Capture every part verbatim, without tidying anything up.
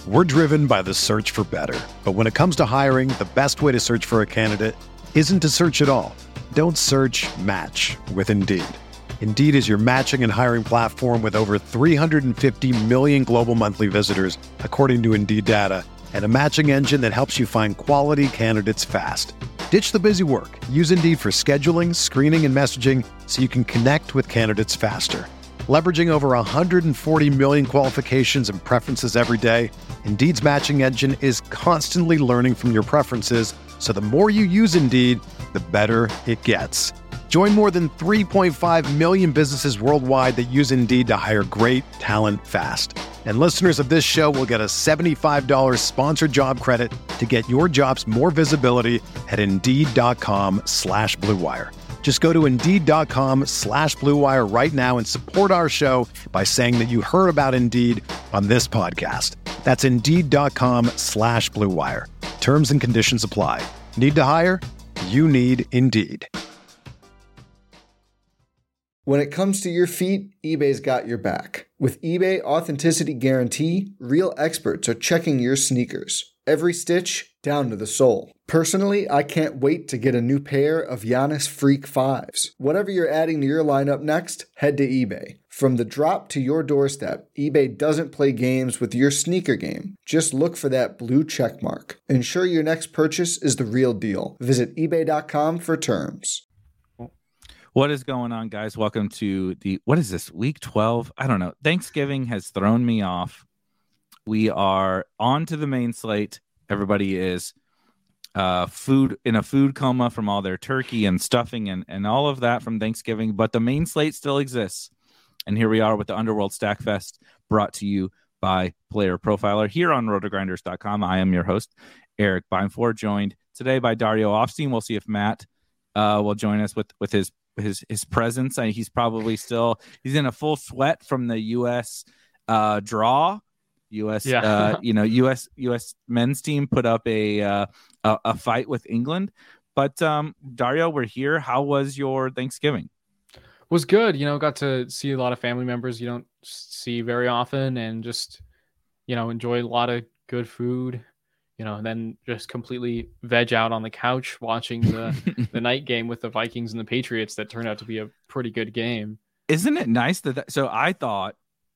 We're driven by the search for better. But when it comes to hiring, the best way to search for a candidate isn't to search at all. Don't search, match with Indeed. Indeed is your matching and hiring platform with over three hundred fifty million global monthly visitors, according to Indeed data, and a matching engine that helps you find quality candidates fast. Ditch the busy work. Use Indeed for scheduling, screening, and messaging so you can connect with candidates faster. Leveraging over one hundred forty million qualifications and preferences every day, Indeed's matching engine is constantly learning from your preferences, so the more you use Indeed, the better it gets. Join more than three point five million businesses worldwide that use Indeed to hire great talent fast. And listeners of this show will get a seventy-five dollars sponsored job credit to get your jobs more visibility at Indeed.com slash Blue Wire. Just go to Indeed.com slash Blue Wire right now and support our show by saying that you heard about Indeed on this podcast. That's Indeed.com slash Blue Wire. Terms and conditions apply. Need to hire? You need Indeed. When it comes to your feet, eBay's got your back. With eBay Authenticity Guarantee, real experts are checking your sneakers. Every stitch, down to the sole. Personally, I can't wait to get a new pair of Giannis Freak fives. Whatever you're adding to your lineup next, head to eBay. From the drop to your doorstep, eBay doesn't play games with your sneaker game. Just look for that blue check mark. Ensure your next purchase is the real deal. Visit ebay dot com for terms. What is going on, guys? Welcome to the, what is this, week twelve? I don't know. Thanksgiving has thrown me off. We are on to the main slate. Everybody is uh, food in a food coma from all their turkey and stuffing and, and all of that from Thanksgiving, but the main slate still exists. And here we are with the Underworld Stack Fest, brought to you by Player Profiler here on roto grinders dot com. I am your host, Eric Beinford, joined today by Dario Offstein. We'll see if Matt uh, will join us with, with his his his presence. I, he's probably still he's in a full sweat from the U S uh, draw. U S yeah. uh, you know U S U S men's team put up a uh, a, a fight with England. But um, Dario, we're here. How was your Thanksgiving? Was good. You know, got to see a lot of family members you don't see very often, and just, you know, enjoy a lot of good food, you know, and then just completely veg out on the couch watching the, the night game with the Vikings and the Patriots that turned out to be a pretty good game. Isn't it nice that, that so I thought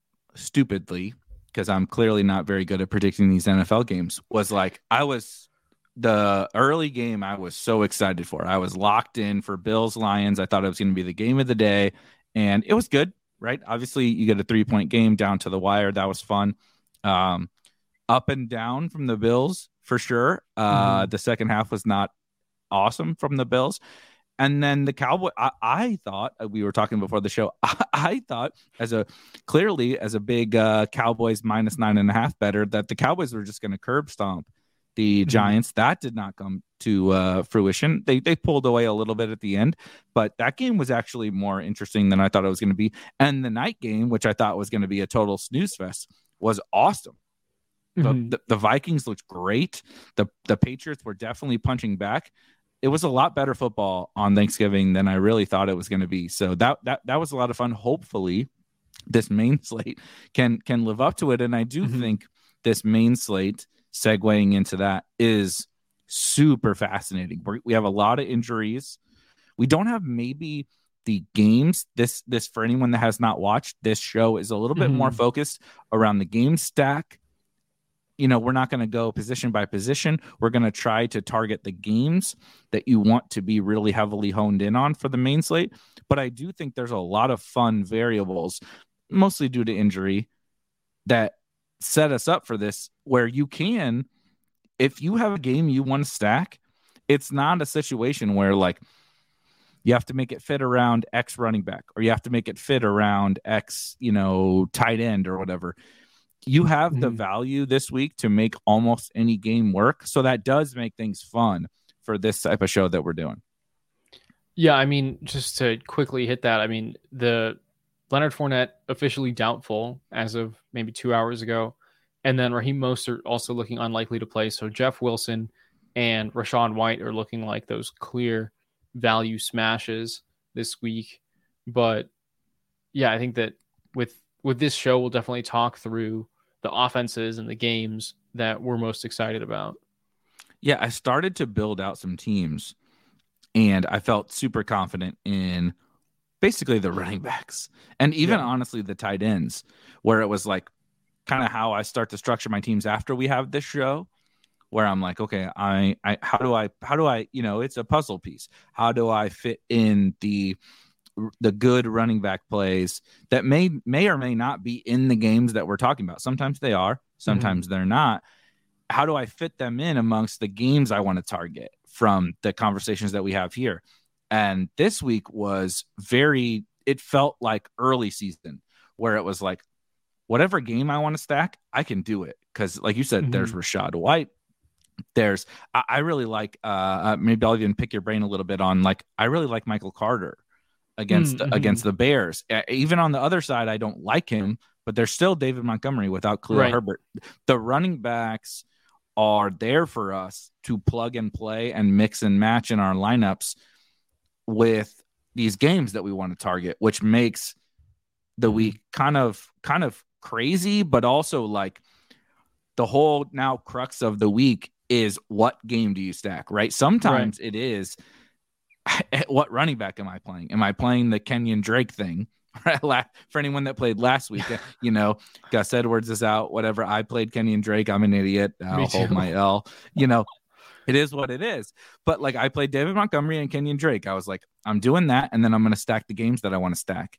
stupidly, because I'm clearly not very good at predicting these N F L games, was like, I was the early game I was so excited for. I was locked in for Bills Lions. I thought it was going to be the game of the day, and it was good, right? Obviously, you get a three point game down to the wire. That was fun. Um, up and down from the Bills for sure. Uh, mm-hmm. The second half was not awesome from the Bills. And then the Cowboy, I, I thought, we were talking before the show, I, I thought as a clearly as a big uh, Cowboys minus nine and a half better that the Cowboys were just going to curb stomp the mm-hmm. Giants. That did not come to uh, fruition. They they pulled away a little bit at the end, but that game was actually more interesting than I thought it was going to be. And the night game, which I thought was going to be a total snooze fest, was awesome. Mm-hmm. The, the, the Vikings looked great. The the Patriots were definitely punching back. It was a lot better football on Thanksgiving than I really thought it was going to be. So that that that was a lot of fun. Hopefully, this main slate can can live up to it. And I do mm-hmm. think this main slate, segueing into that, is super fascinating. We're, we have a lot of injuries. We don't have maybe the games. This this for anyone that has not watched, this show is a little bit mm-hmm. more focused around the game stack. You know, we're not going to go position by position. We're going to try to target the games that you want to be really heavily honed in on for the main slate. But I do think there's a lot of fun variables, mostly due to injury, that set us up for this, where you can, if you have a game you want to stack, it's not a situation where like you have to make it fit around X running back, or you have to make it fit around X, you know, tight end or whatever. You have the value this week to make almost any game work. So that does make things fun for this type of show that we're doing. Yeah, I mean, just to quickly hit that, I mean, the Leonard Fournette officially doubtful as of maybe two hours ago. And then Raheem Mostert also looking unlikely to play. So Jeff Wilson and Rachaad White are looking like those clear value smashes this week. But yeah, I think that with with this show, we'll definitely talk through the offenses and the games that we're most excited about. Yeah, I started to build out some teams, and I felt super confident in basically the running backs and even yeah. honestly the tight ends, where it was like kind of how I start to structure my teams after we have this show, where I'm like, okay, I, I how do I how do I you know it's a puzzle piece. How do I fit in the the good running back plays that may may or may not be in the games that we're talking about? Sometimes they are, sometimes mm-hmm. they're not. How do I fit them in amongst the games I want to target from the conversations that we have here? And this week was very, it felt like early season, where it was like, whatever game I want to stack, I can do it. Because like you said, mm-hmm. there's Rachaad White. There's, I, I really like, uh, uh, maybe I'll even pick your brain a little bit on, like, I really like Michael Carter against, mm-hmm. against the Bears. Uh, even on the other side, I don't like him, but there's still David Montgomery without Khalil right. Herbert. The running backs are there for us to plug and play and mix and match in our lineups with these games that we want to target, which makes the week kind of kind of crazy, but also like the whole now crux of the week is what game do you stack, right? Sometimes right. it is what running back am I playing? Am I playing the Kenyon Drake thing? For anyone that played last week, you know, Gus Edwards is out, whatever. I played Kenyon Drake. I'm an idiot. I'll hold my L, you know. It is what it is. But like I played David Montgomery and Kenyon Drake. I was like, I'm doing that. And then I'm going to stack the games that I want to stack.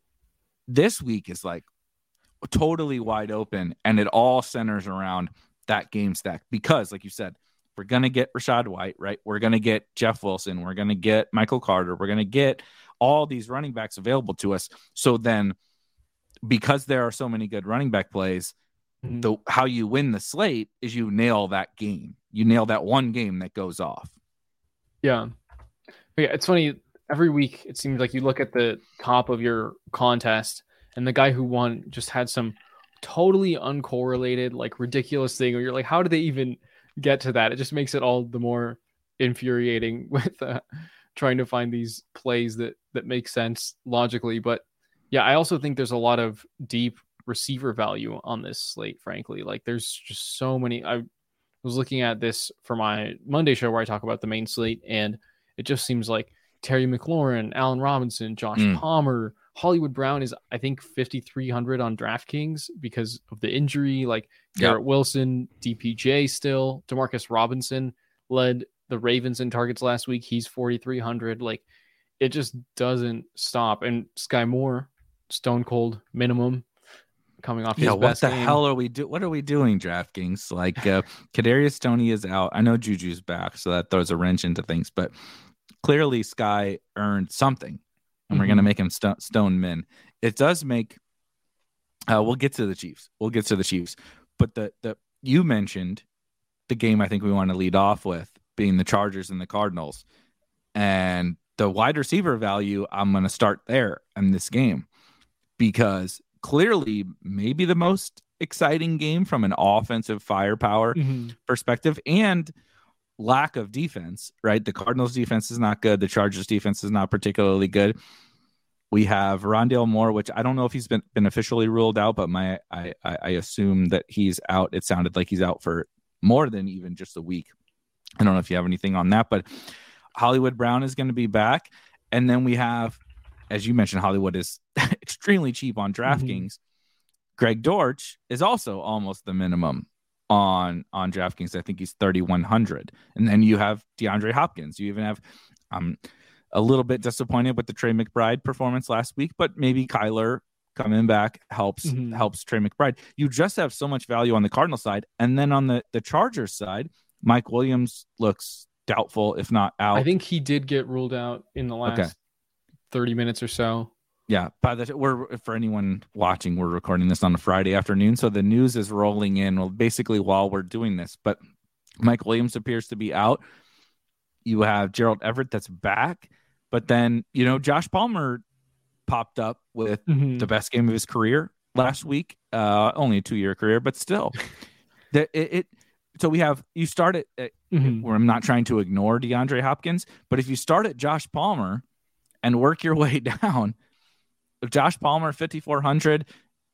This week is like totally wide open. And it all centers around that game stack. Because like you said, we're going to get Rachaad White, right? We're going to get Jeff Wilson. We're going to get Michael Carter. We're going to get all these running backs available to us. So then because there are so many good running back plays, mm-hmm. the how you win the slate is you nail that game. You nail that one game that goes off. Yeah. Yeah. It's funny. Every week, it seems like you look at the top of your contest and the guy who won just had some totally uncorrelated, like ridiculous thing. Or you're like, how did they even get to that? It just makes it all the more infuriating with uh, trying to find these plays that, that make sense logically. But yeah, I also think there's a lot of deep receiver value on this slate, frankly. Like there's just so many. I was looking at this for my Monday show where I talk about the main slate, and it just seems like Terry McLaurin, Allen Robinson, Josh mm. Palmer, Hollywood Brown is, I think, fifty-three hundred on DraftKings because of the injury. Like Garrett yep. Wilson, D P J still. Demarcus Robinson led the Ravens in targets last week. He's forty-three hundred. Like it just doesn't stop. And Sky Moore, stone cold minimum. Coming off his yeah, best what the game. hell are we do? What are we doing, DraftKings? Like, uh, Kadarius Toney is out. I know Juju's back, so that throws a wrench into things. But clearly, Sky earned something, and mm-hmm. we're going to make him st- stone min. It does make. Uh, we'll get to the Chiefs. We'll get to the Chiefs. But the the you mentioned the game. I think we want to lead off with being the Chargers and the Cardinals, and the wide receiver value. I'm going to start there in this game because. Clearly, maybe the most exciting game from an offensive firepower mm-hmm. perspective and lack of defense, right? The Cardinals defense is not good. The Chargers defense is not particularly good. We have Rondale Moore, which I don't know if he's been, been officially ruled out, but my I, I assume that he's out. It sounded like he's out for more than even just a week. I don't know if you have anything on that, but Hollywood Brown is going to be back. And then we have, as you mentioned, Hollywood is extremely cheap on DraftKings. Mm-hmm. Greg Dortch is also almost the minimum on on DraftKings. I think he's thirty-one hundred. And then you have DeAndre Hopkins. You even have um a little bit disappointed with the Trey McBride performance last week, but maybe Kyler coming back helps mm-hmm. helps Trey McBride. You just have so much value on the Cardinal side. And then on the, the Chargers side, Mike Williams looks doubtful, if not out. I think he did get ruled out in the last okay. thirty minutes or so. Yeah, by the we're for anyone watching, we're recording this on a Friday afternoon, so the news is rolling in. Well, basically while we're doing this, but Mike Williams appears to be out. You have Gerald Everett that's back, but then you know Josh Palmer popped up with mm-hmm. the best game of his career last week. Uh, only a two-year career, but still, the, it, it. So we have you start at, at mm-hmm. where I'm not trying to ignore DeAndre Hopkins, but if you start at Josh Palmer and work your way down. Josh Palmer, fifty-four hundred,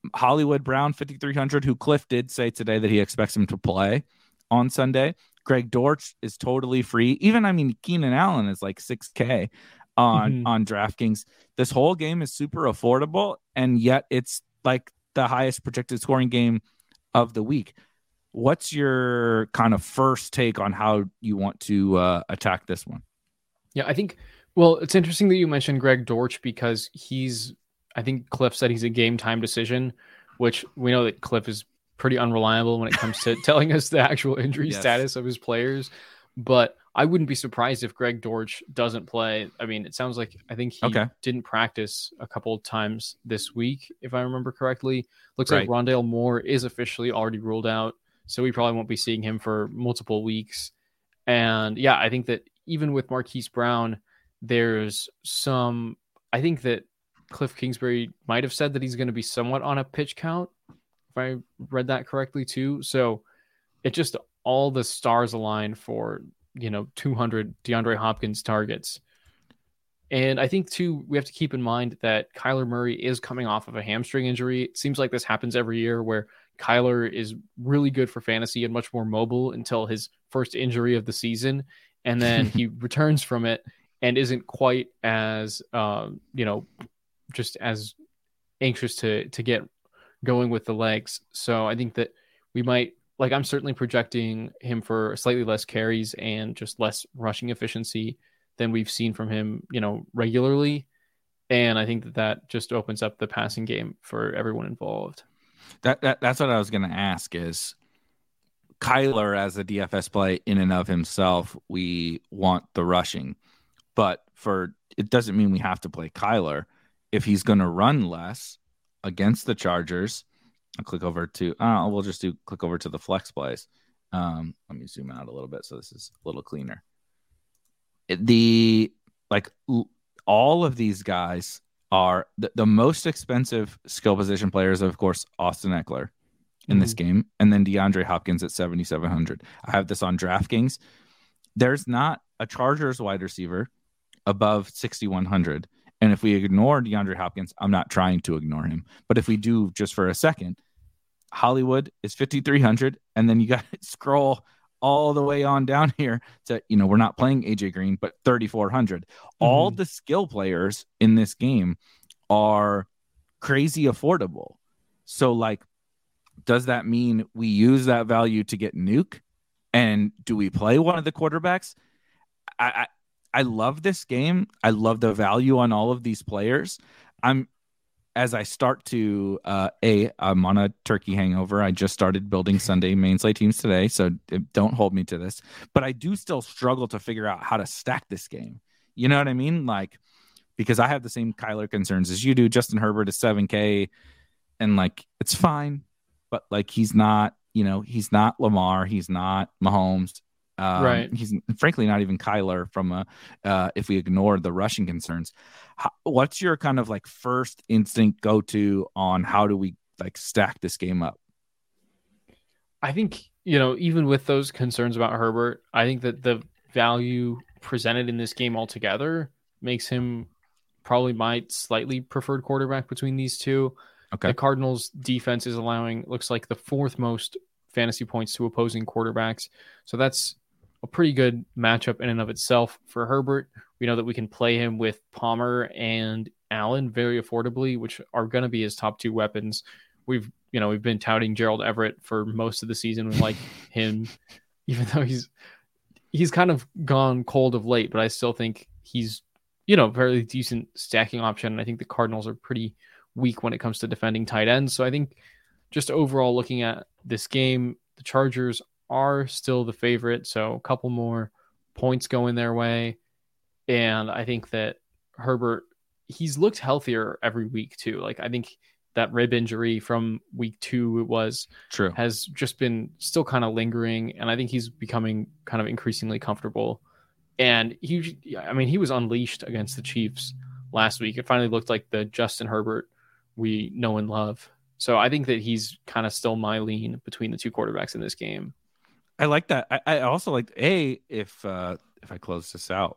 Hollywood Brown, fifty-three hundred, who Cliff did say today that he expects him to play on Sunday. Greg Dortch is totally free. Even, I mean, Keenan Allen is like six K on, mm-hmm. on DraftKings. This whole game is super affordable, and yet it's like the highest projected scoring game of the week. What's your kind of first take on how you want to uh, attack this one? Yeah, I think, well, it's interesting that you mentioned Greg Dortch because he's, I think Cliff said he's a game time decision, which we know that Cliff is pretty unreliable when it comes to telling us the actual injury yes. status of his players. But I wouldn't be surprised if Greg Dortch doesn't play. I mean, it sounds like I think he okay. didn't practice a couple of times this week, if I remember correctly. Looks right. like Rondale Moore is officially already ruled out, so we probably won't be seeing him for multiple weeks. And yeah, I think that even with Marquise Brown, there's some, I think that Cliff Kingsbury might have said that he's going to be somewhat on a pitch count, if I read that correctly too. So it just, all the stars align for, you know, two hundred DeAndre Hopkins targets. And I think too, we have to keep in mind that Kyler Murray is coming off of a hamstring injury. It seems like this happens every year where Kyler is really good for fantasy and much more mobile until his first injury of the season. And then he returns from it and isn't quite as, um, you know, just as anxious to to get going with the legs. So I think that we might, like, I'm certainly projecting him for slightly less carries and just less rushing efficiency than we've seen from him, you know, regularly. And I think that that just opens up the passing game for everyone involved. That, that that's what I was going to ask is Kyler as a D F S play in and of himself, we want the rushing, but for, it doesn't mean we have to play Kyler. If he's going to run less against the Chargers, I'll click over to, uh, we'll just do click over to the flex plays. Um, let me zoom out a little bit so this is a little cleaner. It, the, like l- all of these guys are the, the most expensive skill position players, of course, Austin Eckler in mm-hmm. this game, and then DeAndre Hopkins at seventy-seven hundred. I have this on DraftKings. There's not a Chargers wide receiver above sixty-one hundred. And if we ignore DeAndre Hopkins, I'm not trying to ignore him, but if we do just for a second, Hollywood is fifty-three hundred. And then you got to scroll all the way on down here to, you know, we're not playing A J Green, but thirty-four hundred. Mm-hmm. All the skill players in this game are crazy affordable. So, like, does that mean we use that value to get Nuke? And do we play one of the quarterbacks? I, I I love this game. I love the value on all of these players. I'm as I start to uh, a I'm on a turkey hangover. I just started building Sunday main slate teams today, so don't hold me to this. But I do still struggle to figure out how to stack this game. You know what I mean? Like, because I have the same Kyler concerns as you do. Justin Herbert is seven K, and like it's fine, but like he's not. You know, he's not Lamar. He's not Mahomes. Um, right. He's frankly not even Kyler from a, uh, if we ignore the rushing concerns. How, what's your kind of like first instinct go to on how do we like stack this game up? I think, you know, even with those concerns about Herbert, I think that the value presented in this game altogether makes him probably my slightly preferred quarterback between these two. Okay. The Cardinals defense is allowing, looks like the fourth most fantasy points to opposing quarterbacks. So that's a pretty good matchup in and of itself for Herbert. We know that we can play him with Palmer and Allen very affordably, which are going to be his top two weapons. We've, you know, we've been touting Gerald Everett for most of the season. We like him, even though he's, he's kind of gone cold of late, but I still think he's, you know, very decent stacking option. And I think the Cardinals are pretty weak when it comes to defending tight ends. So I think just overall looking at this game, the Chargers are still the favorite. So a couple more points going their way. And I think that Herbert, he's looked healthier every week too. Like I think that rib injury from week two, it was true, has just been still kind of lingering. And I think he's becoming kind of increasingly comfortable. And he, I mean, he was unleashed against the Chiefs last week. It finally looked like the Justin Herbert we know and love. So I think that he's kind of still my lean between the two quarterbacks in this game. I like that. I, I also like a if uh, if I close this out,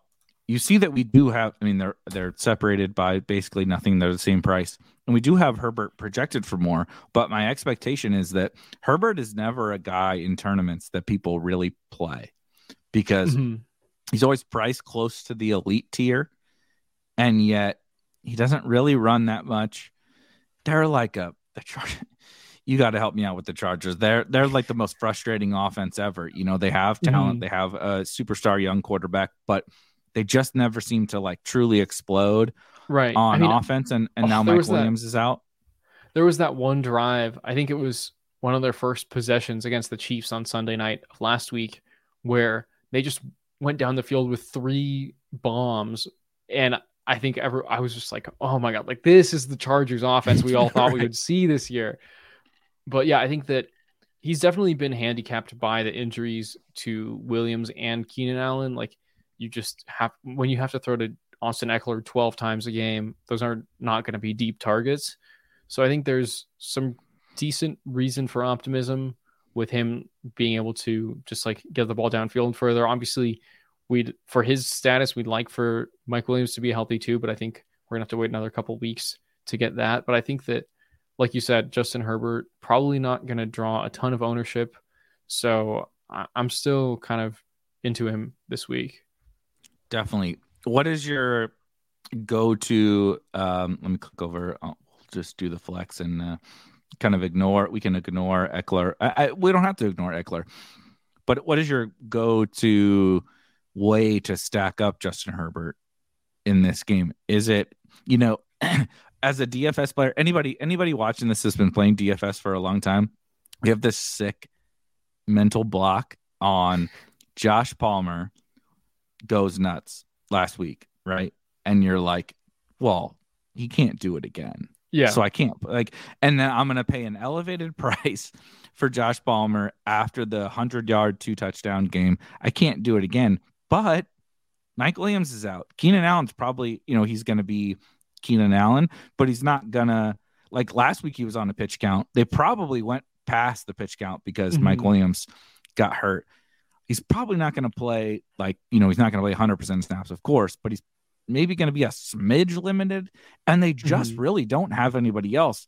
you see that we do have, I mean, they're they're separated by basically nothing. They're the same price. And we do have Herbert projected for more. But my expectation is that Herbert is never a guy in tournaments that people really play because mm-hmm. he's always priced close to the elite tier. And yet he doesn't really run that much. They're like a, the Chargers. You got to help me out with the Chargers. They're they're like the most frustrating offense ever. You know, they have talent. Mm-hmm. They have a superstar young quarterback, but they just never seem to like truly explode right on I mean, offense. And, and oh, now Mike Williams that, is out. There was that one drive. I think it was one of their first possessions against the Chiefs on Sunday night of last week where they just went down the field with three bombs. And I think ever I was just like, oh my God, like this is the Chargers offense we all thought right. we would see this year. But yeah, I think that he's definitely been handicapped by the injuries to Williams and Keenan Allen. Like you just have, when you have to throw to Austin Eckler twelve times a game, those are not going to be deep targets. So I think there's some decent reason for optimism with him being able to just like get the ball downfield and further. Obviously, we'd for his status, we'd like for Mike Williams to be healthy too, but I think we're gonna have to wait another couple weeks to get that. But I think that, like you said, Justin Herbert probably not going to draw a ton of ownership. So I'm still kind of into him this week. Definitely. What is your go-to? Um, let me click over. I'll just do the flex and uh, kind of ignore. We can ignore Eckler. I, I, we don't have to ignore Eckler. But what is your go-to way to stack up Justin Herbert in this game? Is it, you know, as a D F S player, anybody anybody watching this has been playing D F S for a long time. We have this sick mental block on Josh Palmer goes nuts last week, right? And you're like, well, he can't do it again. Yeah. So I can't like, and then I'm going to pay an elevated price for Josh Palmer after the hundred yard, two touchdown game. I can't do it again, but Mike Williams is out. Keenan Allen's probably, you know, he's going to be Keenan Allen, but he's not gonna, like last week he was on a pitch count. They probably went past the pitch count because mm-hmm. Mike Williams got hurt. He's probably not going to play like, you know, he's not going to play one hundred percent snaps, of course, but he's maybe going to be a smidge limited, and they just mm-hmm. really don't have anybody else.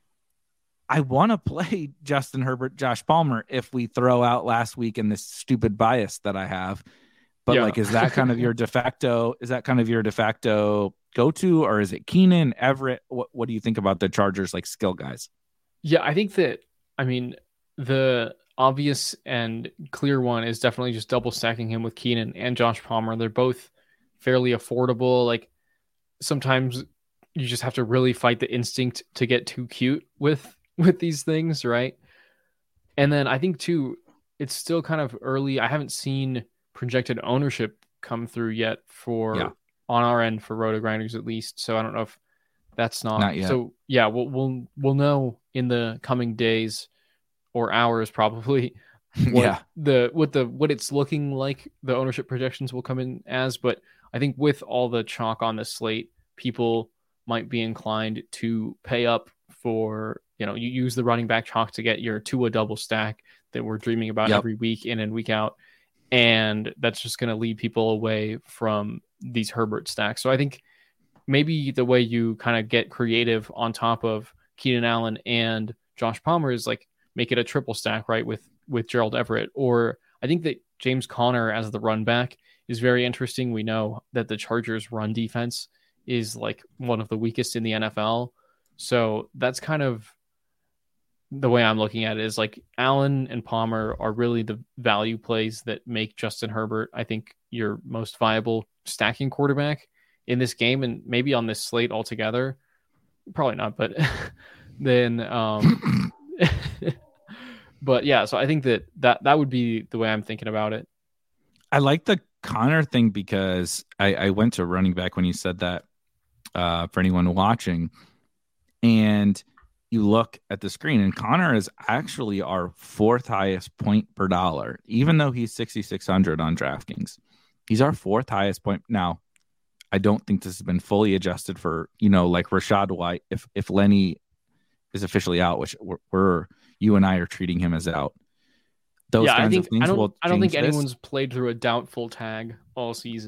I want to play Justin Herbert, Josh Palmer if we throw out last week and this stupid bias that I have. But yeah. like, is that kind of your de facto? Is that kind of your de facto go-to, or is it Keenan, Everett? What What do you think about the Chargers, like skill guys? Yeah, I think that, I mean, the obvious and clear one is definitely just double stacking him with Keenan and Josh Palmer. They're both fairly affordable. Like sometimes you just have to really fight the instinct to get too cute with with these things, right? And then I think too, it's still kind of early. I haven't seen projected ownership come through yet for yeah. on our end for Roto Grinders at least. So I don't know if that's not, not yet. So yeah, we'll we'll we'll know in the coming days or hours probably what yeah the what the what it's looking like the ownership projections will come in as. But I think with all the chalk on the slate, people might be inclined to pay up for, you know, you use the running back chalk to get your Tua double stack that we're dreaming about yep. every week in and week out. And that's just going to lead people away from these Herbert stacks. So I think maybe the way you kind of get creative on top of Keenan Allen and Josh Palmer is like make it a triple stack, right? With, with Gerald Everett. Or I think that James Conner as the run back is very interesting. We know that the Chargers run defense is like one of the weakest in the N F L. So that's kind of the way I'm looking at it, is like Allen and Palmer are really the value plays that make Justin Herbert, I think, your most viable stacking quarterback in this game, and maybe on this slate altogether. Probably not, but then, um, but yeah, so I think that, that that would be the way I'm thinking about it. I like the Connor thing because I, I went to running back when you said that, uh, for anyone watching, and you look at the screen, and Connor is actually our fourth highest point per dollar, even though he's sixty-six hundred on DraftKings. He's our fourth highest point. Now, I don't think this has been fully adjusted for, you know, like Rachaad White. If if Lenny is officially out, which we're, we're you and I are treating him as out. Those yeah, kinds I think of things I don't, will I don't think this. anyone's played through a doubtful tag all season.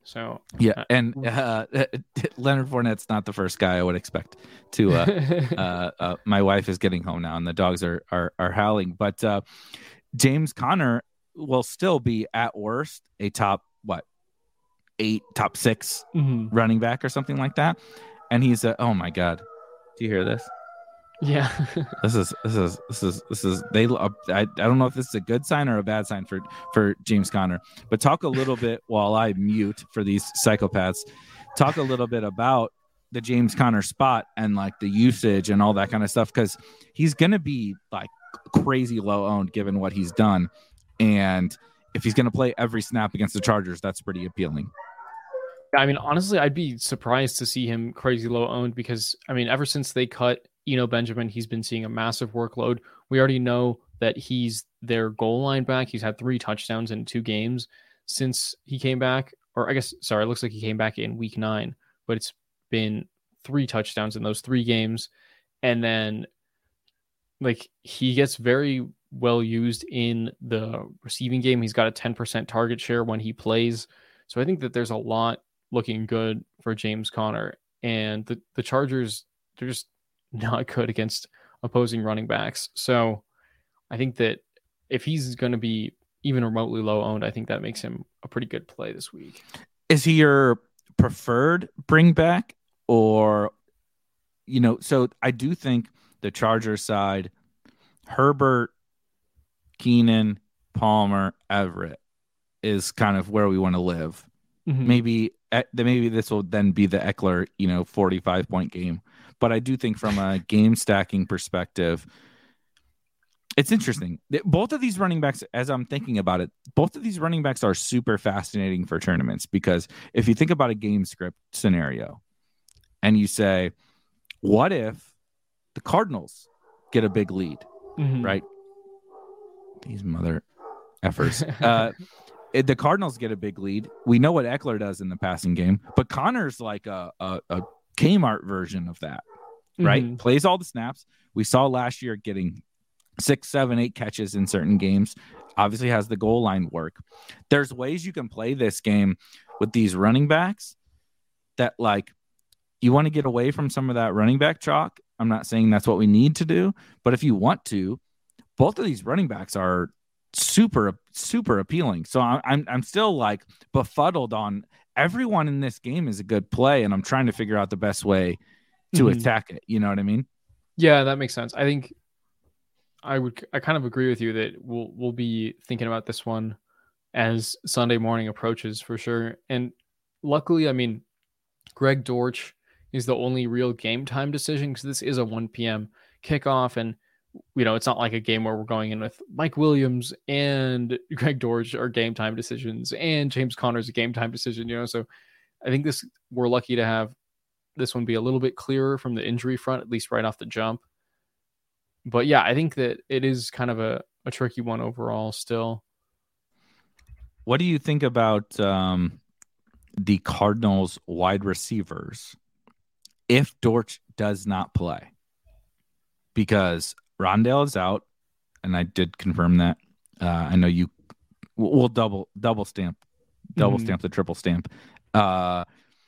So yeah, and uh, Leonard Fournette's not the first guy I would expect to. Uh, uh, uh, my wife is getting home now, and the dogs are are, are howling. But uh, James Conner will still be at worst a top what eight, top six mm-hmm. running back or something like that. And he's a oh my god, do you hear this? Yeah, this is this is this is this is they. Uh, I I don't know if this is a good sign or a bad sign for for James Conner. But talk a little bit while I mute for these psychopaths. Talk a little bit about the James Conner spot and like the usage and all that kind of stuff, because he's gonna be like crazy low owned given what he's done, and if he's gonna play every snap against the Chargers, that's pretty appealing. I mean, honestly, I'd be surprised to see him crazy low owned because I mean, ever since they cut Eno Benjamin, he's been seeing a massive workload. We already know that he's their goal line back. He's had three touchdowns in two games since he came back, or I guess, sorry, it looks like he came back in week nine, but it's been three touchdowns in those three games. And then like he gets very well used in the receiving game. He's got a ten percent target share when he plays. So I think that there's a lot looking good for James Conner, and the, the Chargers, they're just not good against opposing running backs. So I think that if he's going to be even remotely low owned, I think that makes him a pretty good play this week. Is he your preferred bring back, or, you know, so I do think the Chargers side, Herbert, Keenan, Palmer, Everett is kind of where we want to live. Mm-hmm. Maybe maybe this will then be the Eckler, you know, forty-five point game. But I do think from a game stacking perspective, it's interesting. Both of these running backs, as I'm thinking about it, both of these running backs are super fascinating for tournaments, because if you think about a game script scenario and you say, what if the Cardinals get a big lead, mm-hmm. right? These mother effers. Uh, If the Cardinals get a big lead, we know what Eckler does in the passing game, but Connor's like a, a, a Kmart version of that, right? Mm-hmm. Plays all the snaps. We saw last year getting six, seven, eight catches in certain games. Obviously has the goal line work. There's ways you can play this game with these running backs that, like, you want to get away from some of that running back chalk. I'm not saying that's what we need to do, but if you want to, both of these running backs are super super appealing. So I'm I'm still like befuddled on everyone in this game is a good play, and I'm trying to figure out the best way to mm-hmm. attack it. You know what I mean? Yeah, that makes sense. I think I would I kind of agree with you that we'll we'll be thinking about this one as Sunday morning approaches for sure. And luckily, I mean, Greg Dortch is the only real game time decision, because this is a one p.m. kickoff, and you know, it's not like a game where we're going in with Mike Williams and Greg Dortch are game time decisions and James Conner's a game time decision, you know? So I think this, we're lucky to have this one be a little bit clearer from the injury front, at least right off the jump. But yeah, I think that it is kind of a, a tricky one overall still. What do you think about um, the Cardinals wide receivers if Dortch does not play? Because Rondale is out, and I did confirm that. Uh, I know you will double double stamp, double mm-hmm. stamp the triple stamp. Uh,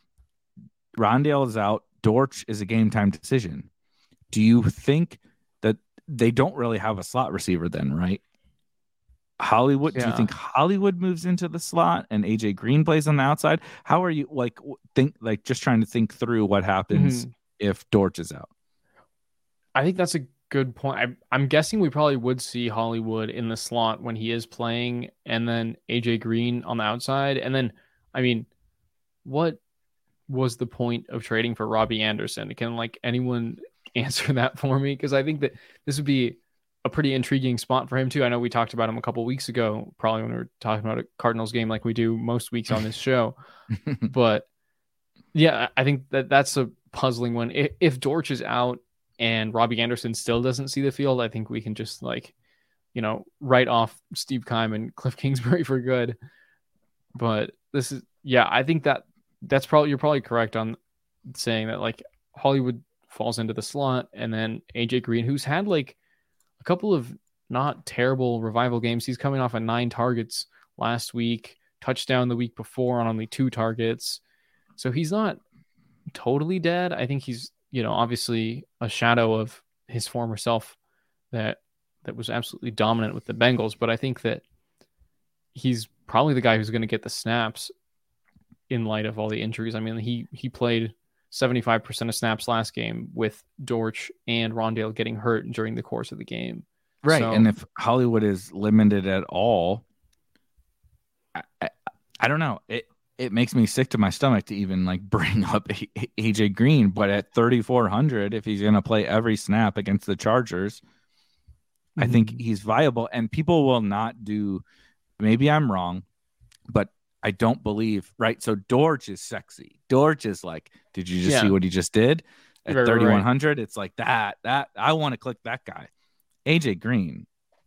Rondale is out. Dortch is a game time decision. Do you think that they don't really have a slot receiver then, right? Hollywood, yeah. Do you think Hollywood moves into the slot and A J Green plays on the outside? How are you like think like just trying to think through what happens mm-hmm. if Dortch is out? I think that's a good point. I, I'm guessing we probably would see Hollywood in the slot when he is playing, and then A J Green on the outside. And then, I mean, what was the point of trading for Robbie Anderson? Can like anyone answer that for me? Because I think that this would be a pretty intriguing spot for him too. I know we talked about him a couple weeks ago, probably when we were talking about a Cardinals game like we do most weeks on this show. But yeah, I think that that's a puzzling one. If, if Dortch is out and Robbie Anderson still doesn't see the field, I think we can just like, you know, write off Steve Keim and Cliff Kingsbury for good. But this is, yeah, I think that that's probably, you're probably correct on saying that like Hollywood falls into the slot, and then A J Green, who's had like a couple of not terrible revival games. He's coming off of nine targets last week, touchdown the week before on only two targets. So he's not totally dead. I think he's, you know, obviously a shadow of his former self that that was absolutely dominant with the Bengals. But I think that he's probably the guy who's going to get the snaps in light of all the injuries. I mean, he he played seventy-five percent of snaps last game with Dortch and Rondale getting hurt during the course of the game. Right. So, and if Hollywood is limited at all, I, I, I don't know. It it makes me sick to my stomach to even like bring up A J Green. But at thirty-four hundred, if he's going to play every snap against the Chargers, mm-hmm. I think he's viable. And people will not do, maybe I'm wrong, but I don't believe, right? So Dortch is sexy. Dortch is like, did you just yeah. see what he just did at right, thirty-one hundred? right. It's like that, that I want to click that guy. A J Green.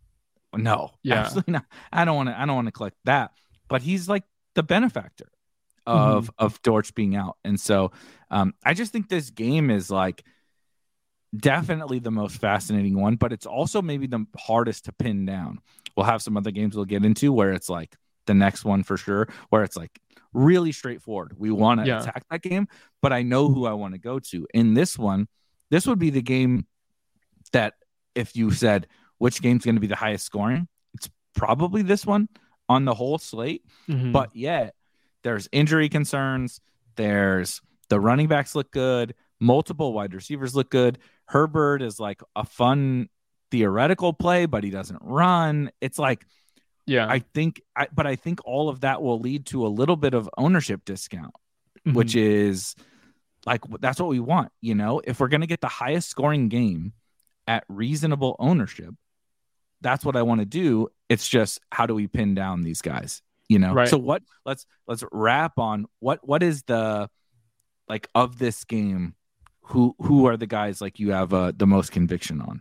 No, yeah. absolutely not. I don't want to, I don't want to click that, but he's like the benefactor of, mm-hmm. of Dortch being out. And so um, I just think this game is like definitely the most fascinating one, but it's also maybe the hardest to pin down. We'll have some other games we'll get into where it's like the next one for sure, where it's like really straightforward. We want to yeah. attack that game, but I know who I want to go to. In this one, this would be the game that if you said which game's going to be the highest scoring, it's probably this one on the whole slate. Mm-hmm. But yet there's injury concerns. There's the running backs look good. Multiple wide receivers look good. Herbert is like a fun theoretical play, but he doesn't run. It's like, yeah, I think, I, but I think all of that will lead to a little bit of ownership discount, mm-hmm. which is like, that's what we want. You know, if we're going to get the highest scoring game at reasonable ownership, that's what I want to do. It's just, how do we pin down these guys? You know, right. So what, let's, let's wrap on what, what is the, like of this game, who, who are the guys like you have uh, the most conviction on?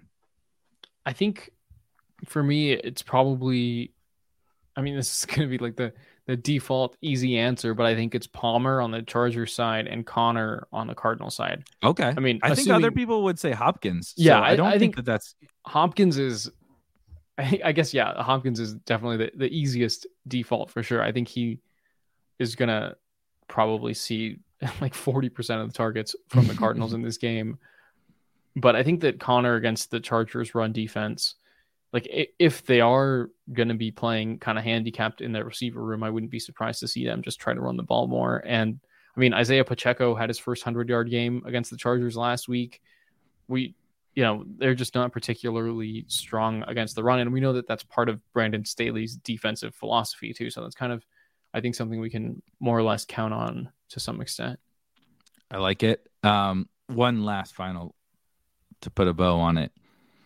I think for me, it's probably, I mean, this is going to be like the, the default easy answer, but I think it's Palmer on the Chargers side and Connor on the Cardinal side. Okay. I mean, I assuming, think other people would say Hopkins. Yeah. So I, I don't I think, think that that's Hopkins is, I, I guess, yeah, Hopkins is definitely the, the easiest default for sure. I think he is going to probably see like forty percent of the targets from the Cardinals in this game. But I think that Connor against the Chargers run defense, like if they are going to be playing kind of handicapped in their receiver room, I wouldn't be surprised to see them just try to run the ball more. And I mean, Isaiah Pacheco had his first hundred yard game against the Chargers last week. We, you know, they're just not particularly strong against the run. And we know that that's part of Brandon Staley's defensive philosophy too. So that's kind of, I think, something we can more or less count on to some extent. I like it. Um, one last final to put a bow on it.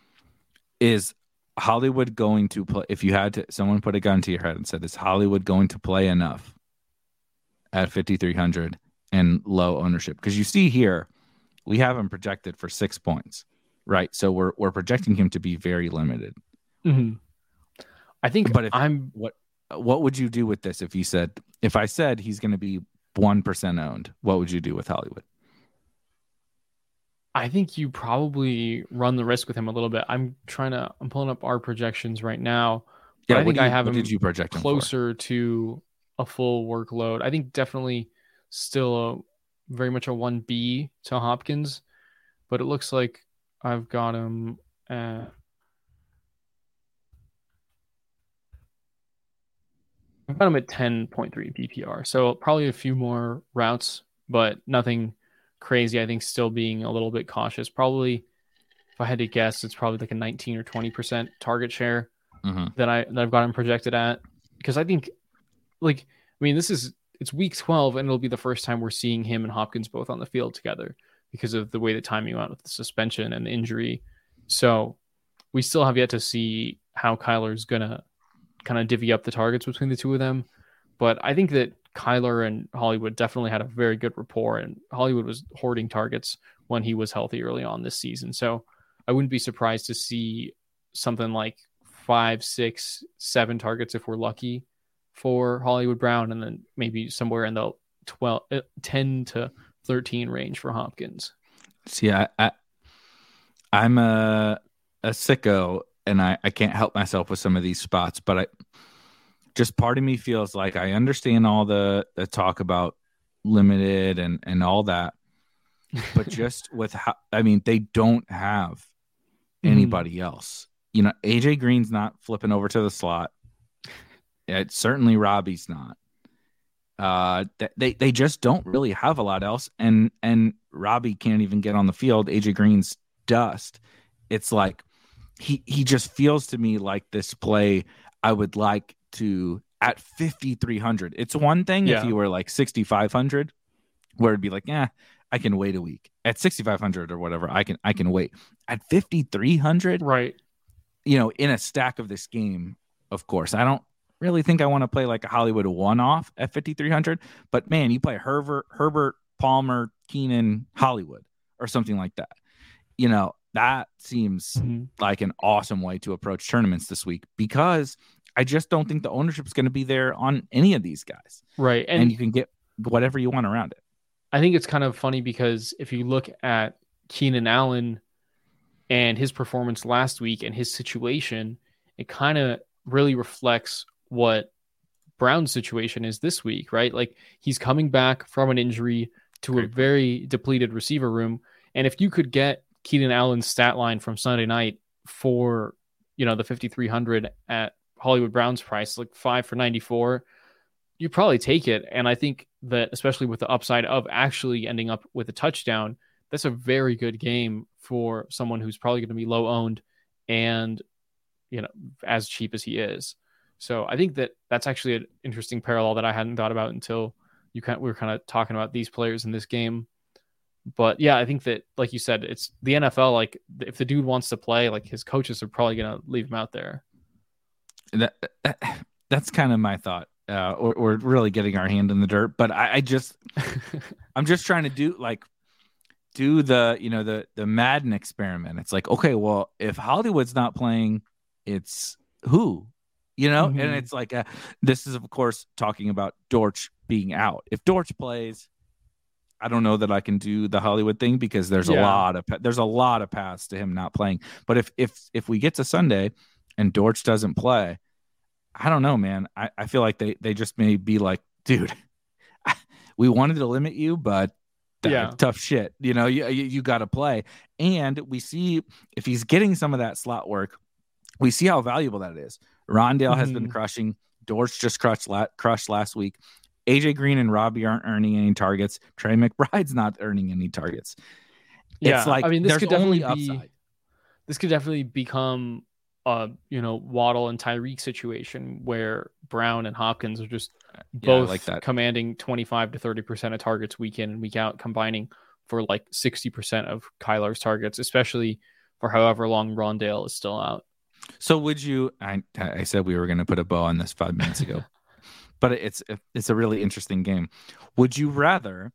Is Hollywood going to play? If you had to, someone put a gun to your head and said, is Hollywood going to play enough at fifty-three hundred and low ownership? Because you see here, we have him projected for six points, right? So we're we're projecting him to be very limited. Mm-hmm. I think, but if I'm what what would you do with this if you said, if I said he's going to be one percent owned, what would you do with Hollywood? I think you probably run the risk with him a little bit. I'm trying to, I'm pulling up our projections right now. Yeah, I think you, I have what him did you project him closer to a full workload. I think definitely still a very much a one B to Hopkins, but it looks like I've got him at, I've got him at ten point three P P R. So probably a few more routes, but nothing crazy. I think still being a little bit cautious. Probably, if I had to guess, it's probably like a nineteen or twenty percent target share mm-hmm. that I that I've got him projected at. Because I think, like, I mean, this is it's week twelve, and it'll be the first time we're seeing him and Hopkins both on the field together because of the way the timing went with the suspension and the injury. So we still have yet to see how Kyler's gonna kind of divvy up the targets between the two of them. But I think that Kyler and Hollywood definitely had a very good rapport, and Hollywood was hoarding targets when he was healthy early on this season. So I wouldn't be surprised to see something like five, six, seven targets if we're lucky for Hollywood Brown, and then maybe somewhere in the twelve, ten to thirteen range for Hopkins. See, I, I I'm a a sicko, and I, I can't help myself with some of these spots, but I just part of me feels like I understand all the, the talk about limited and, and all that, but just with how, I mean, they don't have anybody mm-hmm. else. You know, A J Green's not flipping over to the slot. It, certainly Robbie's not. Uh, they they just don't really have a lot else, and and Robbie can't even get on the field. A J Green's dust. It's like he he just feels to me like this play I would like to at fifty-three hundred. It's one thing yeah. if you were like sixty-five hundred, where it'd be like, yeah, I can wait a week. At sixty-five hundred or whatever, I can I can wait. At fifty-three hundred, right? You know, in a stack of this game, of course, I don't really think I want to play like a Hollywood one-off at fifty-three hundred, but man, you play Herbert, Herbert, Palmer, Keenan, Hollywood, or something like that. You know, that seems mm-hmm. like an awesome way to approach tournaments this week, because I just don't think the ownership is going to be there on any of these guys. Right. And, and you can get whatever you want around it. I think it's kind of funny because if you look at Keenan Allen and his performance last week and his situation, it kind of really reflects what Brown's situation is this week, right? Like, he's coming back from an injury to Great. a very depleted receiver room. And if you could get Keenan Allen's stat line from Sunday night for, you know, the fifty-three hundred at Hollywood Brown's price, like five for ninety-four, you probably take it. And I think that, especially with the upside of actually ending up with a touchdown, that's a very good game for someone who's probably going to be low owned and, you know, as cheap as he is. So I think that that's actually an interesting parallel that I hadn't thought about until you kind of, we were kind of talking about these players in this game. But yeah, I think that, like you said, it's the N F L. Like, if the dude wants to play, like, his coaches are probably going to leave him out there. That, that that's kind of my thought. Uh, or, or really getting our hand in the dirt. But I, I just, I'm just trying to do like, do the, you know, the, the Madden experiment. It's like, okay, well, if Hollywood's not playing, it's who, you know? Mm-hmm. And it's like, uh, this is, of course, talking about Dortch being out. If Dortch plays, I don't know that I can do the Hollywood thing, because there's yeah. a lot of, there's a lot of paths to him not playing. But if, if, if we get to Sunday and Dortch doesn't play, I don't know, man. I, I feel like they, they just may be like, dude, we wanted to limit you, but yeah. tough shit. You know, you, you, you got to play. And we see if he's getting some of that slot work, we see how valuable that is. Rondale mm-hmm. has been crushing. Dortch just crushed, la- crushed last week. A J Green and Robbie aren't earning any targets. Trey McBride's not earning any targets. Yeah, it's like, I mean, this could definitely upside. be, this could definitely become uh, you know, Waddle and Tyreek situation where Brown and Hopkins are just both yeah, like that. commanding twenty-five to thirty percent of targets week in and week out, combining for like sixty percent of Kyler's targets, especially for however long Rondale is still out. So would you, I, I said we were going to put a bow on this five minutes ago, but it's, it's a really interesting game. Would you rather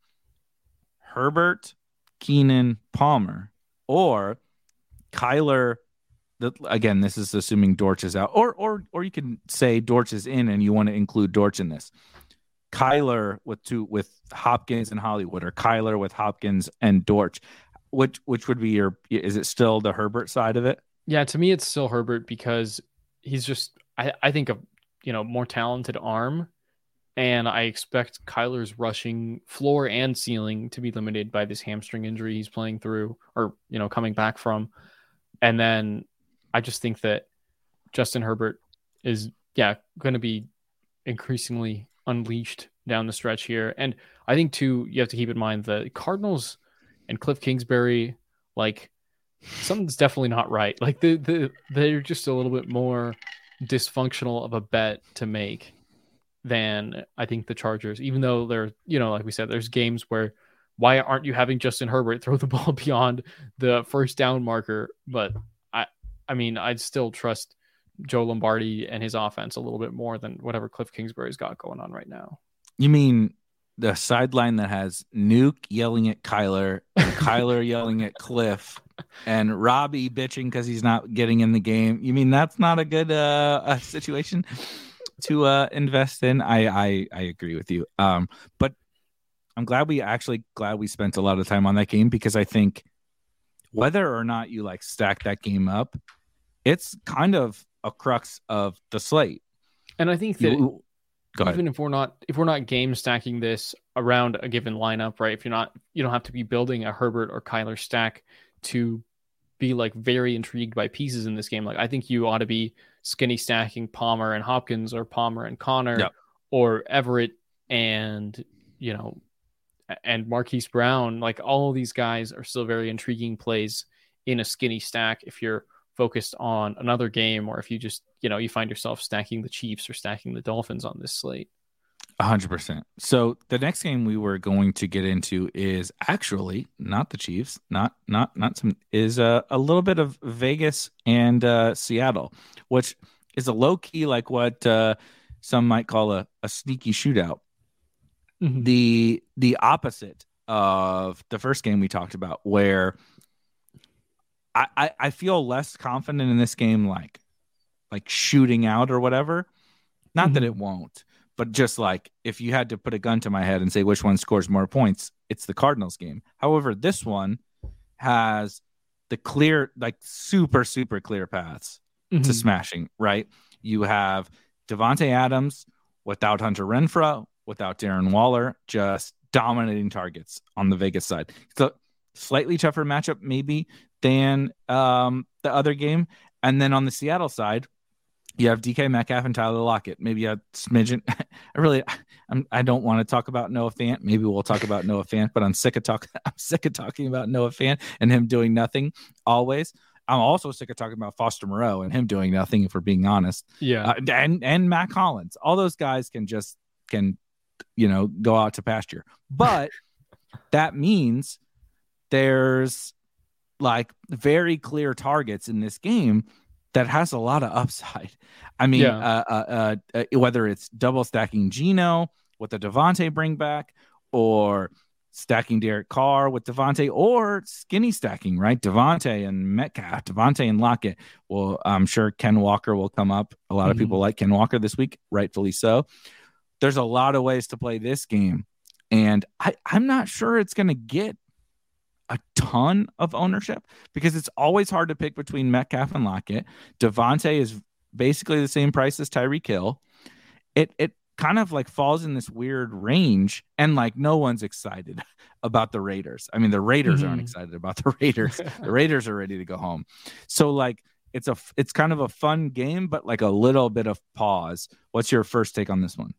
Herbert, Keenan, Palmer, or Kyler? The, again, this is assuming Dortch is out, or or or you can say Dortch is in, and you want to include Dortch in this. Kyler with two with Hopkins and Hollywood, or Kyler with Hopkins and Dortch. Which which would be your? Is it still the Herbert side of it? Yeah, to me, it's still Herbert, because he's just I I think a you know more talented arm, and I expect Kyler's rushing floor and ceiling to be limited by this hamstring injury he's playing through, or you know coming back from, and then. I just think that Justin Herbert is, yeah, going to be increasingly unleashed down the stretch here. And I think, too, you have to keep in mind the Cardinals and Cliff Kingsbury, like, something's definitely not right. Like, the, the, they're just a little bit more dysfunctional of a bet to make than I think the Chargers, even though they're, you know, like we said, there's games where why aren't you having Justin Herbert throw the ball beyond the first down marker? But I mean, I'd still trust Joe Lombardi and his offense a little bit more than whatever Cliff Kingsbury's got going on right now. You mean the sideline that has Nuke yelling at Kyler, and Kyler yelling at Cliff, and Robbie bitching because he's not getting in the game? You mean that's not a good uh, uh, situation to uh, invest in? I, I I agree with you. Um, but I'm glad we actually glad we spent a lot of time on that game, because I think whether or not you like stack that game up, it's kind of a crux of the slate. And I think that You, go ahead. even if we're not if we're not game stacking this around a given lineup, right? If you're not, you don't have to be building a Herbert or Kyler stack to be like very intrigued by pieces in this game. Like I think you ought to be skinny stacking Palmer and Hopkins, or Palmer and Connor, Yep. or Everett and, you know, and Marquise Brown. Like all of these guys are still very intriguing plays in a skinny stack if you're focused on another game, or if you just, you know, you find yourself stacking the Chiefs or stacking the Dolphins on this slate. A hundred percent. So the next game we were going to get into is actually not the Chiefs, not not not some is a, a little bit of Vegas and uh, Seattle, which is a low key, like what uh, some might call a, a sneaky shootout. Mm-hmm. The the opposite of the first game we talked about, where I, I, I feel less confident in this game, like like shooting out or whatever. Not mm-hmm. that it won't. But just like if you had to put a gun to my head and say which one scores more points, it's the Cardinals game. However, this one has the clear, like super, super clear paths mm-hmm. to smashing, right? You have Devontae Adams without Hunter Renfrow, without Darren Waller, just dominating targets on the Vegas side. So slightly tougher matchup maybe than um, the other game. And then on the Seattle side, you have D K Metcalf and Tyler Lockett. Maybe a smidgen. I really, I'm, I don't want to talk about Noah Fant. Maybe we'll talk about Noah Fant, but I'm sick of talking. I'm sick of talking about Noah Fant and him doing nothing always. I'm also sick of talking about Foster Moreau and him doing nothing, if we're being honest. Yeah. Uh, and and Matt Collins. All those guys can just can, you know, go out to pasture. But that means there's like very clear targets in this game that has a lot of upside. I mean, yeah. uh, uh, uh, whether it's double stacking Geno with the Devontae bring back, or stacking Derek Carr with Devontae, or skinny stacking, right? Devontae and Metcalf, Devontae and Lockett. Well, I'm sure Ken Walker will come up. A lot mm-hmm. of people like Ken Walker this week, rightfully so. There's a lot of ways to play this game, and I, I'm not sure it's going to get a ton of ownership because it's always hard to pick between Metcalf and Lockett. Devontae is basically the same price as Tyreek Hill. It it kind of like falls in this weird range, and like no one's excited about the Raiders. I mean, the Raiders mm-hmm. aren't excited about the Raiders. The Raiders are ready to go home. So like it's a it's kind of a fun game, but like a little bit of pause. What's your first take on this one?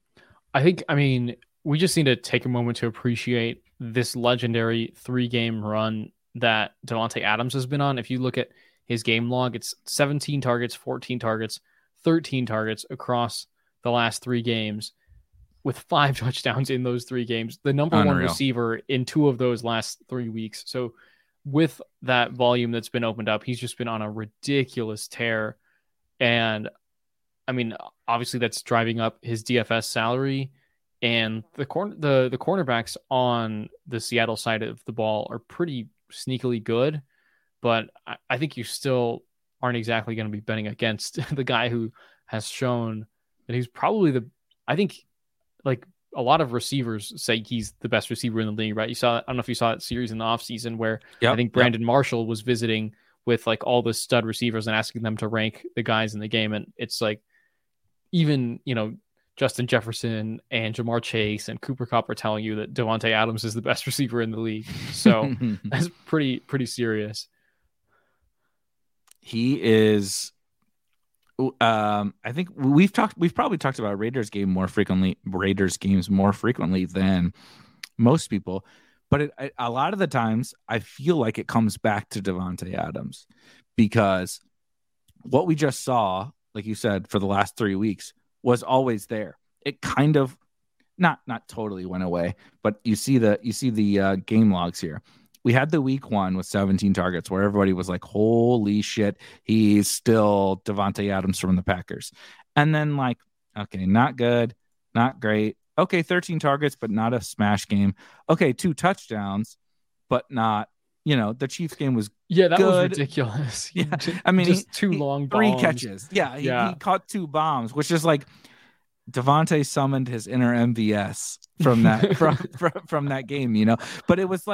I think, I mean, we just need to take a moment to appreciate this legendary three-game run that Davante Adams has been on. If you look at his game log, it's seventeen targets, fourteen targets, thirteen targets across the last three games, with five touchdowns in those three games. The number Unreal. one receiver in two of those last three weeks. So with that volume that's been opened up, he's just been on a ridiculous tear. And I mean, obviously that's driving up his D F S salary. And the corner, the the cornerbacks on the Seattle side of the ball are pretty sneakily good, but I, I think you still aren't exactly going to be betting against the guy who has shown that he's probably the. I think, like a lot of receivers say, he's the best receiver in the league, right? You saw, I don't know if you saw that series in the offseason where yep, I think Brandon yep. Marshall was visiting with like all the stud receivers and asking them to rank the guys in the game, and it's like even you know. Justin Jefferson and Jamar Chase and Cooper Kupp are telling you that Davante Adams is the best receiver in the league. So that's pretty, pretty serious. He is, um, I think we've talked, we've probably talked about Raiders game more frequently, Raiders games more frequently than most people, but it, I, a lot of the times I feel like it comes back to Davante Adams, because what we just saw, like you said, for the last three weeks, was always there. It kind of not not totally went away, but you see the you see the uh, game logs here. We had the week one with seventeen targets where everybody was like, holy shit, he's still Davante Adams from the Packers. And then like, okay, not good, not great. Okay, thirteen targets, but not a smash game. Okay, two touchdowns, but not, you know, the Chiefs game was yeah, that good. was ridiculous. Yeah, I mean, just he, two he, long three bombs. catches. Yeah, he, yeah. he caught two bombs, which is like Davante summoned his inner M V S from that from, from from that game, you know. But it was like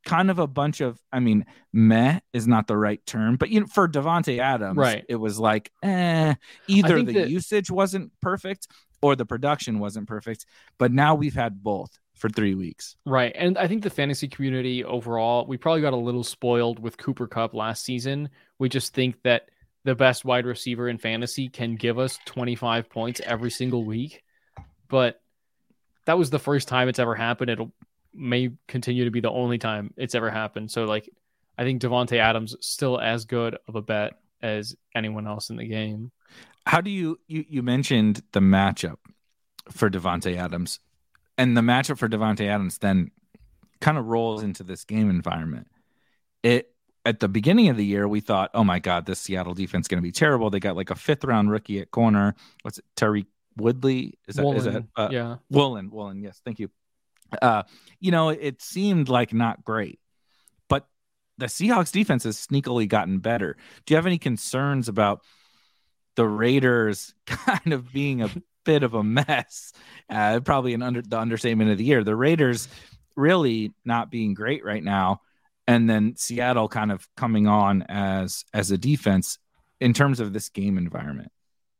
kind of a bunch of, I mean, meh is not the right term, but you know, for Davante Adams, right. it was like, eh, either the that, usage wasn't perfect or the production wasn't perfect. But now we've had both for three weeks. Right. And I think the fantasy community overall, we probably got a little spoiled with Cooper Kupp last season. We just think that the best wide receiver in fantasy can give us twenty-five points every single week. But that was the first time it's ever happened. It'll may continue to be the only time it's ever happened. So like, I think Davante Adams still as good of a bet as anyone else in the game. How do you, you, you mentioned the matchup for Davante Adams, and the matchup for Davante Adams then kind of rolls into this game environment. It, at the beginning of the year, we thought, oh my God, this Seattle defense is going to be terrible. They got like a fifth round rookie at corner. What's it? Tariq Woodley? Is that, Woolen, is that, uh, yeah. Woolen, Woolen. Yes. Thank you. Uh, you know, it seemed like not great, but the Seahawks defense has sneakily gotten better. Do you have any concerns about the Raiders kind of being a bit of a mess? Uh, probably an under the understatement of the year. The Raiders really not being great right now, and then Seattle kind of coming on as as a defense in terms of this game environment.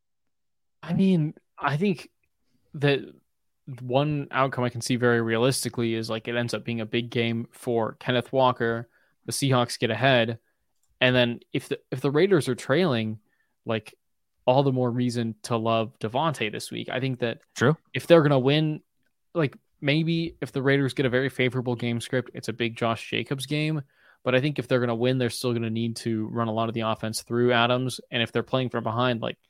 I mean, I think that one outcome I can see very realistically is like it ends up being a big game for Kenneth Walker. The Seahawks get ahead, and then if the if the Raiders are trailing, like all the more reason to love Davante this week. I think that True. If they're gonna win, like maybe if the Raiders get a very favorable game script, it's a big Josh Jacobs game. But I think if they're gonna win, they're still gonna need to run a lot of the offense through Adams, and if they're playing from behind, like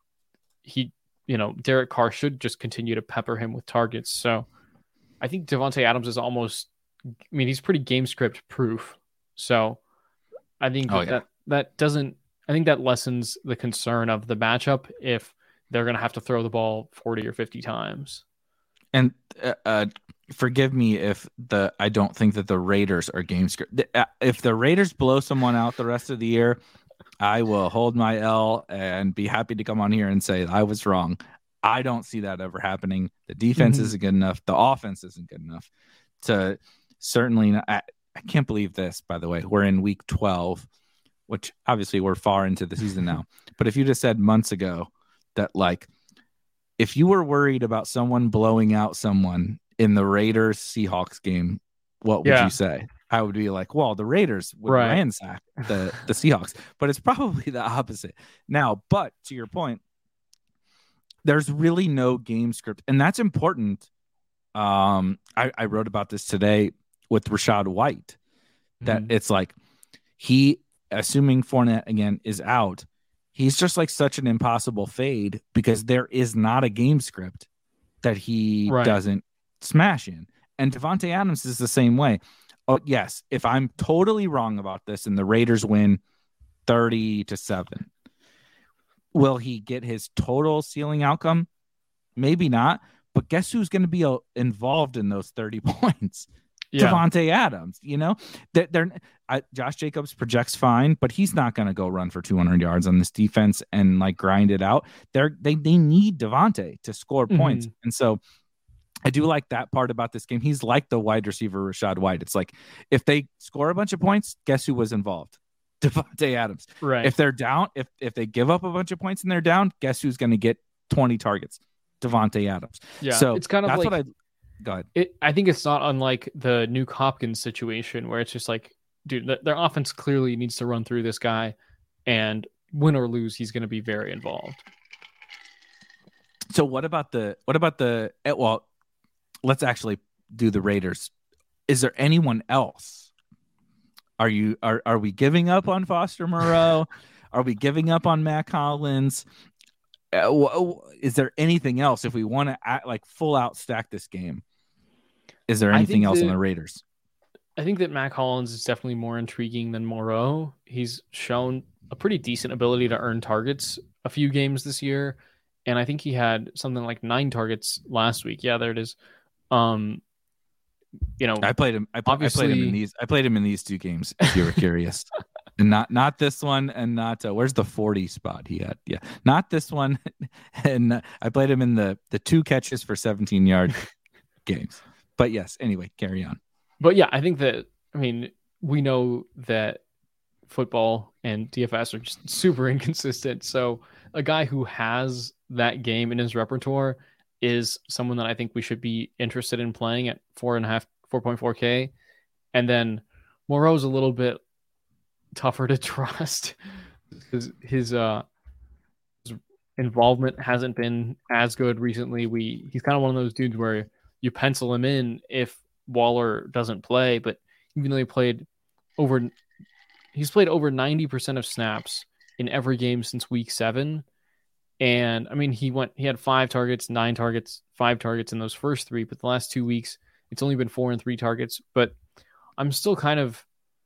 he. You know, Derek Carr should just continue to pepper him with targets. So I think Davante Adams is almost, I mean, he's pretty game script proof. So I think oh, that, yeah. that that doesn't, I think that lessens the concern of the matchup if they're going to have to throw the ball forty or fifty times. And uh, uh, forgive me if the, I don't think that the Raiders are game script. If the Raiders blow someone out the rest of the year, I will hold my L and be happy to come on here and say I was wrong. I don't see that ever happening. The defense mm-hmm. isn't good enough. The offense isn't good enough to certainly not, I, I can't believe this, by the way. We're in week twelve, which obviously we're far into the season now. But if you just said months ago that, like, if you were worried about someone blowing out someone in the Raiders Seahawks game, what would yeah. you say? I would be like, well, the Raiders would right. ransack the, the Seahawks, but it's probably the opposite. Now, but to your point, there's really no game script, and that's important. Um, I, I wrote about this today with Rachaad White, that mm-hmm. it's like he, assuming Fournette again is out, he's just like such an impossible fade because there is not a game script that he right. doesn't smash in. And Davante Adams is the same way. Oh, yes. If I'm totally wrong about this and the Raiders win thirty to seven, will he get his total ceiling outcome? Maybe not. But guess who's going to be uh, involved in those thirty points? Yeah. Davante Adams. You know, they're, they're I, Josh Jacobs projects fine, but he's not going to go run for two hundred yards on this defense and like grind it out. They're, they they need Davante to score mm-hmm. points, and so. I do like that part about this game. He's like the wide receiver Rachaad White. It's like if they score a bunch of points, guess who was involved? Davante Adams. Right. If they're down, if if they give up a bunch of points and they're down, guess who's going to get twenty targets? Davante Adams. Yeah. So it's kind of that's like, what I. Go ahead. It, I think it's not unlike the Nuke Hopkins situation where it's just like, dude, th- their offense clearly needs to run through this guy, and win or lose, he's going to be very involved. So what about the what about the well? Let's actually do the Raiders. Is there anyone else? Are you are are we giving up on Foster Moreau? Are we giving up on Matt Collins? Uh, is there anything else if we want to act like full out stack this game? Is there anything else that, on the Raiders? I think that Matt Collins is definitely more intriguing than Moreau. He's shown a pretty decent ability to earn targets a few games this year, and I think he had something like nine targets last week. Yeah, there it is. Um, you know, I played him. I, I played him in these. I played him in these two games. If you were curious, and not not this one, and not uh, where's the forty spot he had? Yeah, not this one. And uh, I played him in the the two catches for seventeen yard games. But yes, anyway, carry on. But yeah, I think that I mean, we know that football and D F S are just super inconsistent. So a guy who has that game in his repertoire is someone that I think we should be interested in playing at four and a half, four point four K. And then Moreau's a little bit tougher to trust. His, his, uh, his involvement hasn't been as good recently. We, he's kind of one of those dudes where you pencil him in if Waller doesn't play, but even though he played over, he's played over ninety percent of snaps in every game since week seven. And I mean, he went, he had five targets, nine targets, five targets in those first three, but the last two weeks, it's only been four and three targets. But I'm still kind of,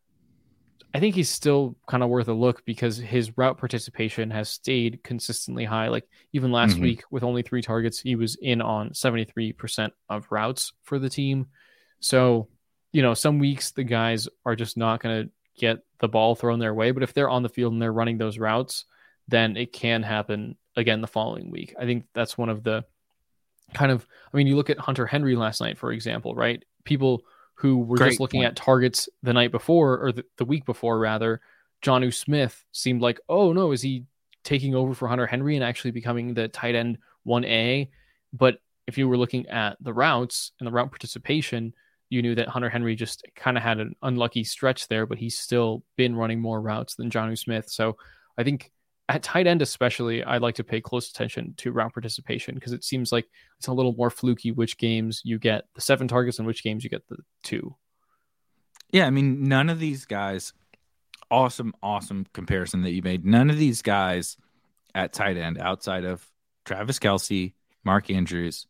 I think he's still kind of worth a look because his route participation has stayed consistently high. Like even last mm-hmm. week with only three targets, he was in on seventy-three percent of routes for the team. So, you know, some weeks the guys are just not going to get the ball thrown their way, but if they're on the field and they're running those routes, then it can happen again the following week. I think that's one of the kind of, I mean, you look at Hunter Henry last night, for example, right? People who were Great just looking point. at targets the night before, or the, the week before rather, Jonnu Smith seemed like, oh no, is he taking over for Hunter Henry and actually becoming the tight end one A? But if you were looking at the routes and the route participation, you knew that Hunter Henry just kind of had an unlucky stretch there, but he's still been running more routes than Jonnu Smith. So I think at tight end especially, I'd like to pay close attention to route participation because it seems like it's a little more fluky which games you get the seven targets and which games you get the two. Yeah, I mean, none of these guys, awesome, awesome comparison that you made. None of these guys at tight end outside of Travis Kelce, Mark Andrews,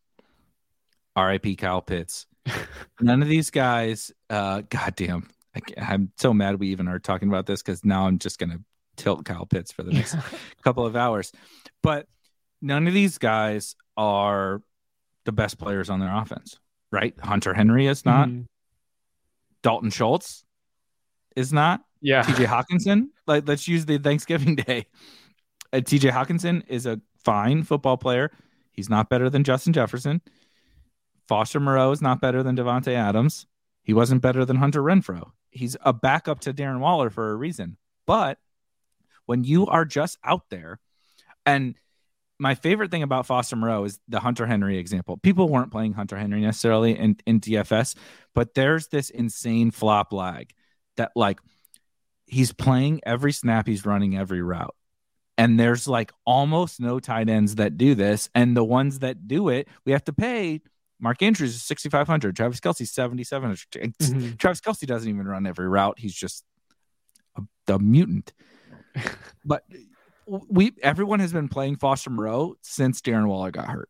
R I P Kyle Pitts, none of these guys, uh, goddamn, I I'm so mad we even are talking about this because now I'm just going to tilt Kyle Pitts for the next yeah. couple of hours. But none of these guys are the best players on their offense, right? Hunter Henry is not. Mm-hmm. Dalton Schultz is not. Yeah. T J Hawkinson, like let's use the Thanksgiving Day. Uh, T J Hawkinson is a fine football player. He's not better than Justin Jefferson. Foster Moreau is not better than Devontae Adams. He wasn't better than Hunter Renfrow. He's a backup to Darren Waller for a reason. But when you are just out there, and my favorite thing about Foster Moreau is the Hunter Henry example. People weren't playing Hunter Henry necessarily in, in D F S, but there's this insane flop lag that like he's playing every snap, he's running every route. And there's like almost no tight ends that do this. And the ones that do it, we have to pay. Mark Andrews is sixty-five hundred. Travis Kelce seventy-seven hundred. Mm-hmm. Travis Kelce doesn't even run every route. He's just a, a mutant. But we everyone has been playing Foster Moreau since Darren Waller got hurt.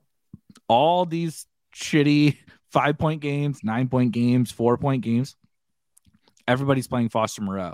All these shitty five-point games, nine-point games, four-point games, everybody's playing Foster Moreau.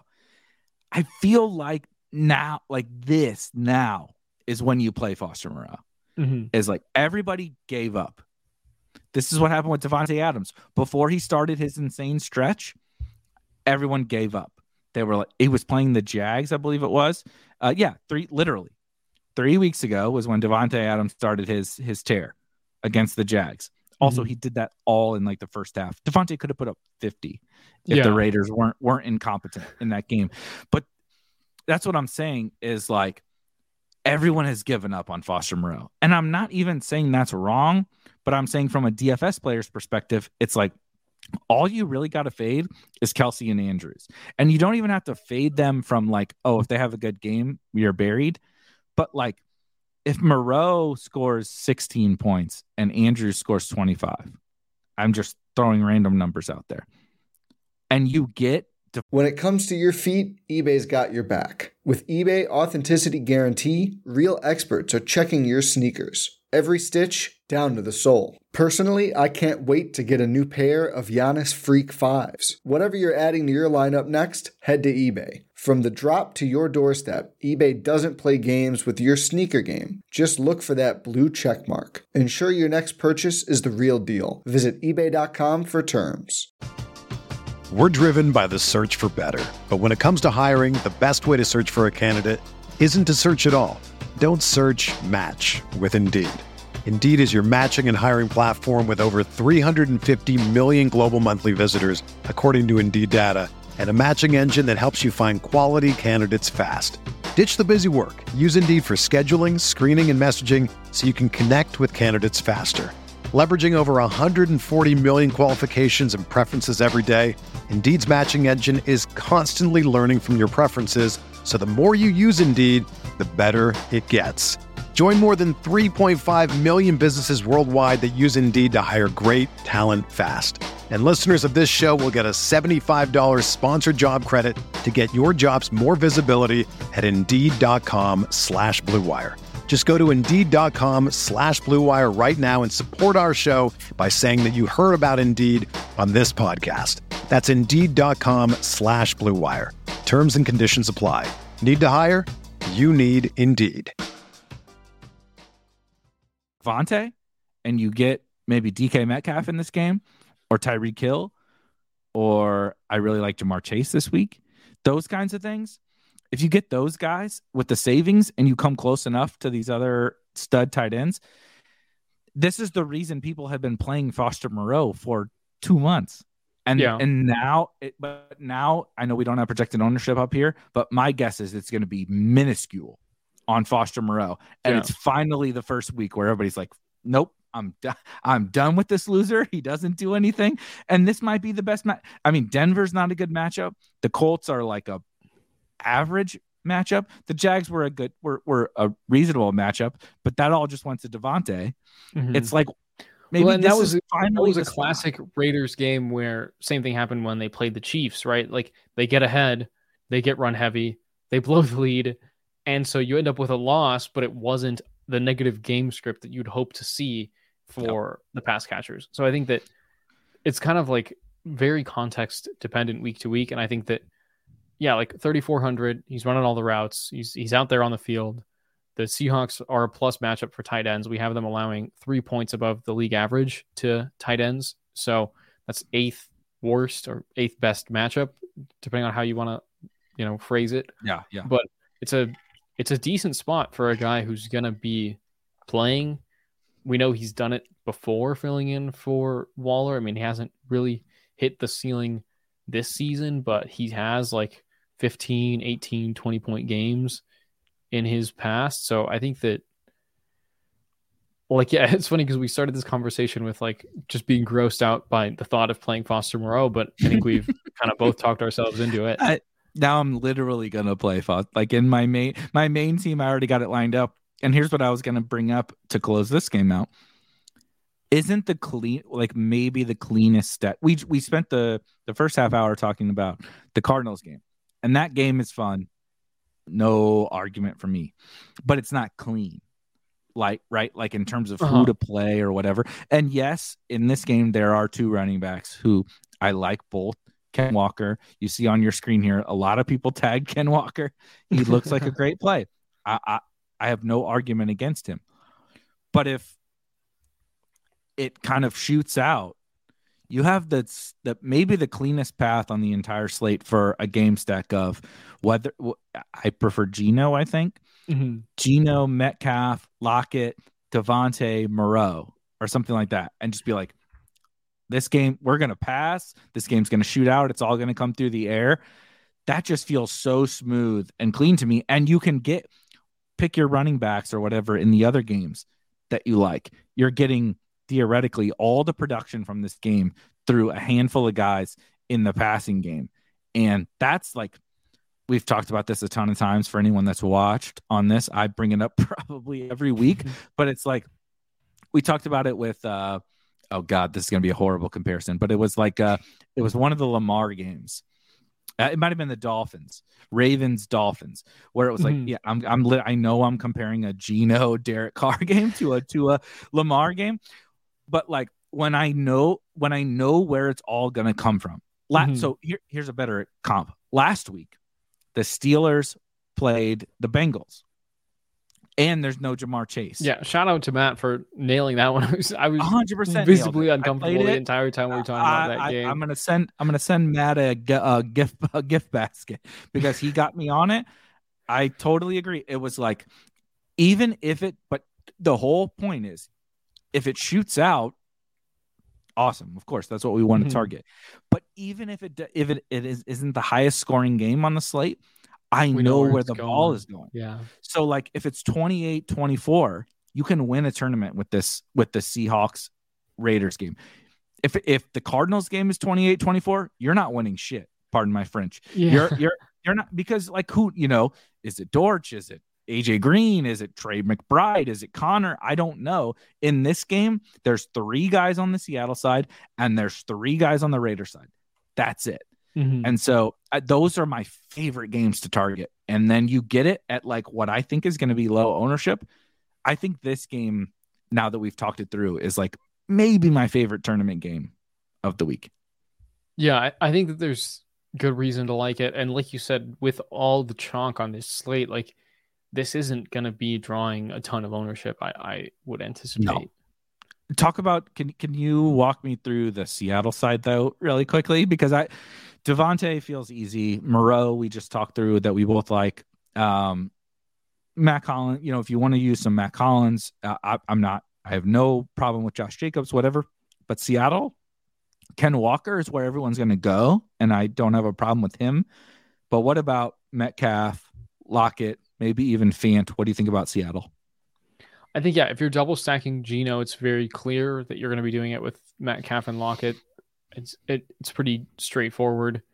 I feel like now, like this now is when you play Foster Moreau. Mm-hmm. Is like everybody gave up. This is what happened with Devontae Adams. Before he started his insane stretch, everyone gave up. They were like, he was playing the Jags, I believe it was. Uh, yeah, three literally three weeks ago was when Devontae Adams started his his tear against the Jags. Also, mm-hmm. he did that all in like the first half. Devontae could have put up fifty if yeah. the Raiders weren't weren't incompetent in that game. But that's what I'm saying is like everyone has given up on Foster Moreau. And I'm not even saying that's wrong, but I'm saying from a D F S player's perspective, it's like all you really got to fade is Kelce and Andrews. And you don't even have to fade them from like, oh, if they have a good game, we are buried. But like if Moreau scores sixteen points and Andrews scores twenty-five, I'm just throwing random numbers out there. And you get to- when it comes to your feet, eBay's got your back. With eBay Authenticity Guarantee, real experts are checking your sneakers. Every stitch, down to the sole. Personally, I can't wait to get a new pair of Giannis Freak fives. Whatever you're adding to your lineup next, head to eBay. From the drop to your doorstep, eBay doesn't play games with your sneaker game. Just look for that blue check mark. Ensure your next purchase is the real deal. Visit ebay dot com for terms. We're driven by the search for better. But when it comes to hiring, the best way to search for a candidate isn't to search at all. Don't search, match with Indeed. Indeed is your matching and hiring platform with over three hundred fifty million global monthly visitors, according to Indeed data, and a matching engine that helps you find quality candidates fast. Ditch the busy work. Use Indeed for scheduling, screening, and messaging so you can connect with candidates faster. Leveraging over one hundred forty million qualifications and preferences every day, Indeed's matching engine is constantly learning from your preferences, so the more you use Indeed, the better it gets. Join more than three point five million businesses worldwide that use Indeed to hire great talent fast. And listeners of this show will get a seventy-five dollars sponsored job credit to get your jobs more visibility at Indeed.com slash Blue Wire. Just go to Indeed.com slash Blue Wire right now and support our show by saying that you heard about Indeed on this podcast. That's Indeed.com slash Blue Wire. Terms and conditions apply. Need to hire? You need Indeed. Devontae, and you get maybe D K Metcalf in this game, or Tyreek Hill, or I really like Jamar Chase this week. Those kinds of things. If you get those guys with the savings and you come close enough to these other stud tight ends, this is the reason people have been playing Foster Moreau for two months. And yeah. and now, it, but now I know we don't have projected ownership up here, but my guess is it's going to be minuscule on Foster Moreau. And yeah. it's finally the first week where everybody's like, nope, I'm done. I'm done with this loser. He doesn't do anything. And this might be the best match. I mean, Denver's not a good matchup. The Colts are like a average matchup. The Jags were a good, were, were a reasonable matchup, but that all just went to Devontae. Mm-hmm. It's like, maybe well, and that was, finally that was a classic spot. Raiders game where same thing happened when they played the Chiefs, right? Like they get ahead, they get run heavy, they blow the lead. And so you end up with a loss, but it wasn't the negative game script that you'd hope to see for yep. the pass catchers. So I think that it's kind of like very context dependent week to week. And I think that, yeah, like thirty-four hundred, he's running all the routes. He's he's out there on the field. The Seahawks are a plus matchup for tight ends. We have them allowing three points above the league average to tight ends. So that's eighth worst or eighth best matchup, depending on how you want to, you know, phrase it. Yeah, yeah. But it's a it's a decent spot for a guy who's going to be playing. We know he's done it before filling in for Waller. I mean, he hasn't really hit the ceiling this season, but he has like fifteen, eighteen, twenty point games in his past. So I think that, like, yeah, it's funny because we started this conversation with like just being grossed out by the thought of playing Foster Moreau, but I think we've kind of both talked ourselves into it. I, now I'm literally going to play Foster. Like in my main, my main team, I already got it lined up. And here's what I was going to bring up to close this game out. Isn't the clean, like maybe the cleanest stat? We we spent the, the first half hour talking about the Cardinals game, and that game is fun. No argument for me, but it's not clean. Like, right? Like in terms of uh-huh. who to play or whatever. And yes, in this game, there are two running backs who I like both. Ken Walker, you see on your screen here, a lot of people tag Ken Walker. He looks like a great play. I, I I have no argument against him. But if it kind of shoots out, you have the, the maybe the cleanest path on the entire slate for a game stack of whether I prefer Geno, I think. Mm-hmm. Geno, Metcalf, Lockett, Devontae, Moreau, or something like that. And just be like, this game, we're going to pass. This game's going to shoot out. It's all going to come through the air. That just feels so smooth and clean to me. And you can get, pick your running backs or whatever in the other games that you like. You're getting theoretically all the production from this game through a handful of guys in the passing game. And that's like, we've talked about this a ton of times for anyone that's watched on this. I bring it up probably every week, but it's like, we talked about it with, uh, oh God, this is going to be a horrible comparison, but it was like, uh, it was one of the Lamar games. Uh, it might've been the Dolphins, Ravens, Dolphins, where it was like, mm-hmm. yeah, I'm, I'm lit. I know I'm comparing a Geno Derek Carr game to a, to a Lamar game, but like when I know, when I know where it's all going to come from. La- mm-hmm. So here, here's a better comp. Last week, the Steelers played the Bengals. And there's no Jamar Chase. Yeah, shout out to Matt for nailing that one. I was, I was one hundred percent visibly uncomfortable the entire time we were talking I, about that I, game. I'm gonna send I'm gonna send Matt a, a gift a gift basket because he got me on it. I totally agree. It was like, even if it, but the whole point is if it shoots out, awesome. Of course, that's what we want Mhm. to target. But even if it if it, it is, isn't the highest scoring game on the slate, I We know, where it's the ball going. is going. Yeah. So like if it's twenty-eight twenty-four, you can win a tournament with this with the Seahawks Raiders game. If if the Cardinals game is twenty-eight twenty-four, you're not winning shit. Pardon my French. Yeah. You're you're you're not, because like who, you know, is it Dortch? Is it A J Green? Is it Trey McBride? Is it Connor? I don't know. In this game, there's three guys on the Seattle side and there's three guys on the Raiders side. That's it. Mhm. And so uh, those are my favorite games to target. And then you get it at like what I think is going to be low ownership. I think this game, now that we've talked it through, is like maybe my favorite tournament game of the week. Yeah, I, I think that there's good reason to like it. And like you said, with all the chalk on this slate, like this isn't going to be drawing a ton of ownership, I, I would anticipate. No. Talk about, can can you walk me through the Seattle side though, really quickly? Because I, Devontae feels easy. Moreau, we just talked through that we both like. Um, Matt Collins, you know, if you want to use some Matt Collins, uh, I, I'm not, I have no problem with Josh Jacobs, whatever. But Seattle, Ken Walker is where everyone's going to go, and I don't have a problem with him. But what about Metcalf, Lockett, maybe even Fant? What do you think about Seattle? I think, yeah, if you're double stacking Geno, it's very clear that you're going to be doing it with Metcalf and Lockett. It's it, it's pretty straightforward.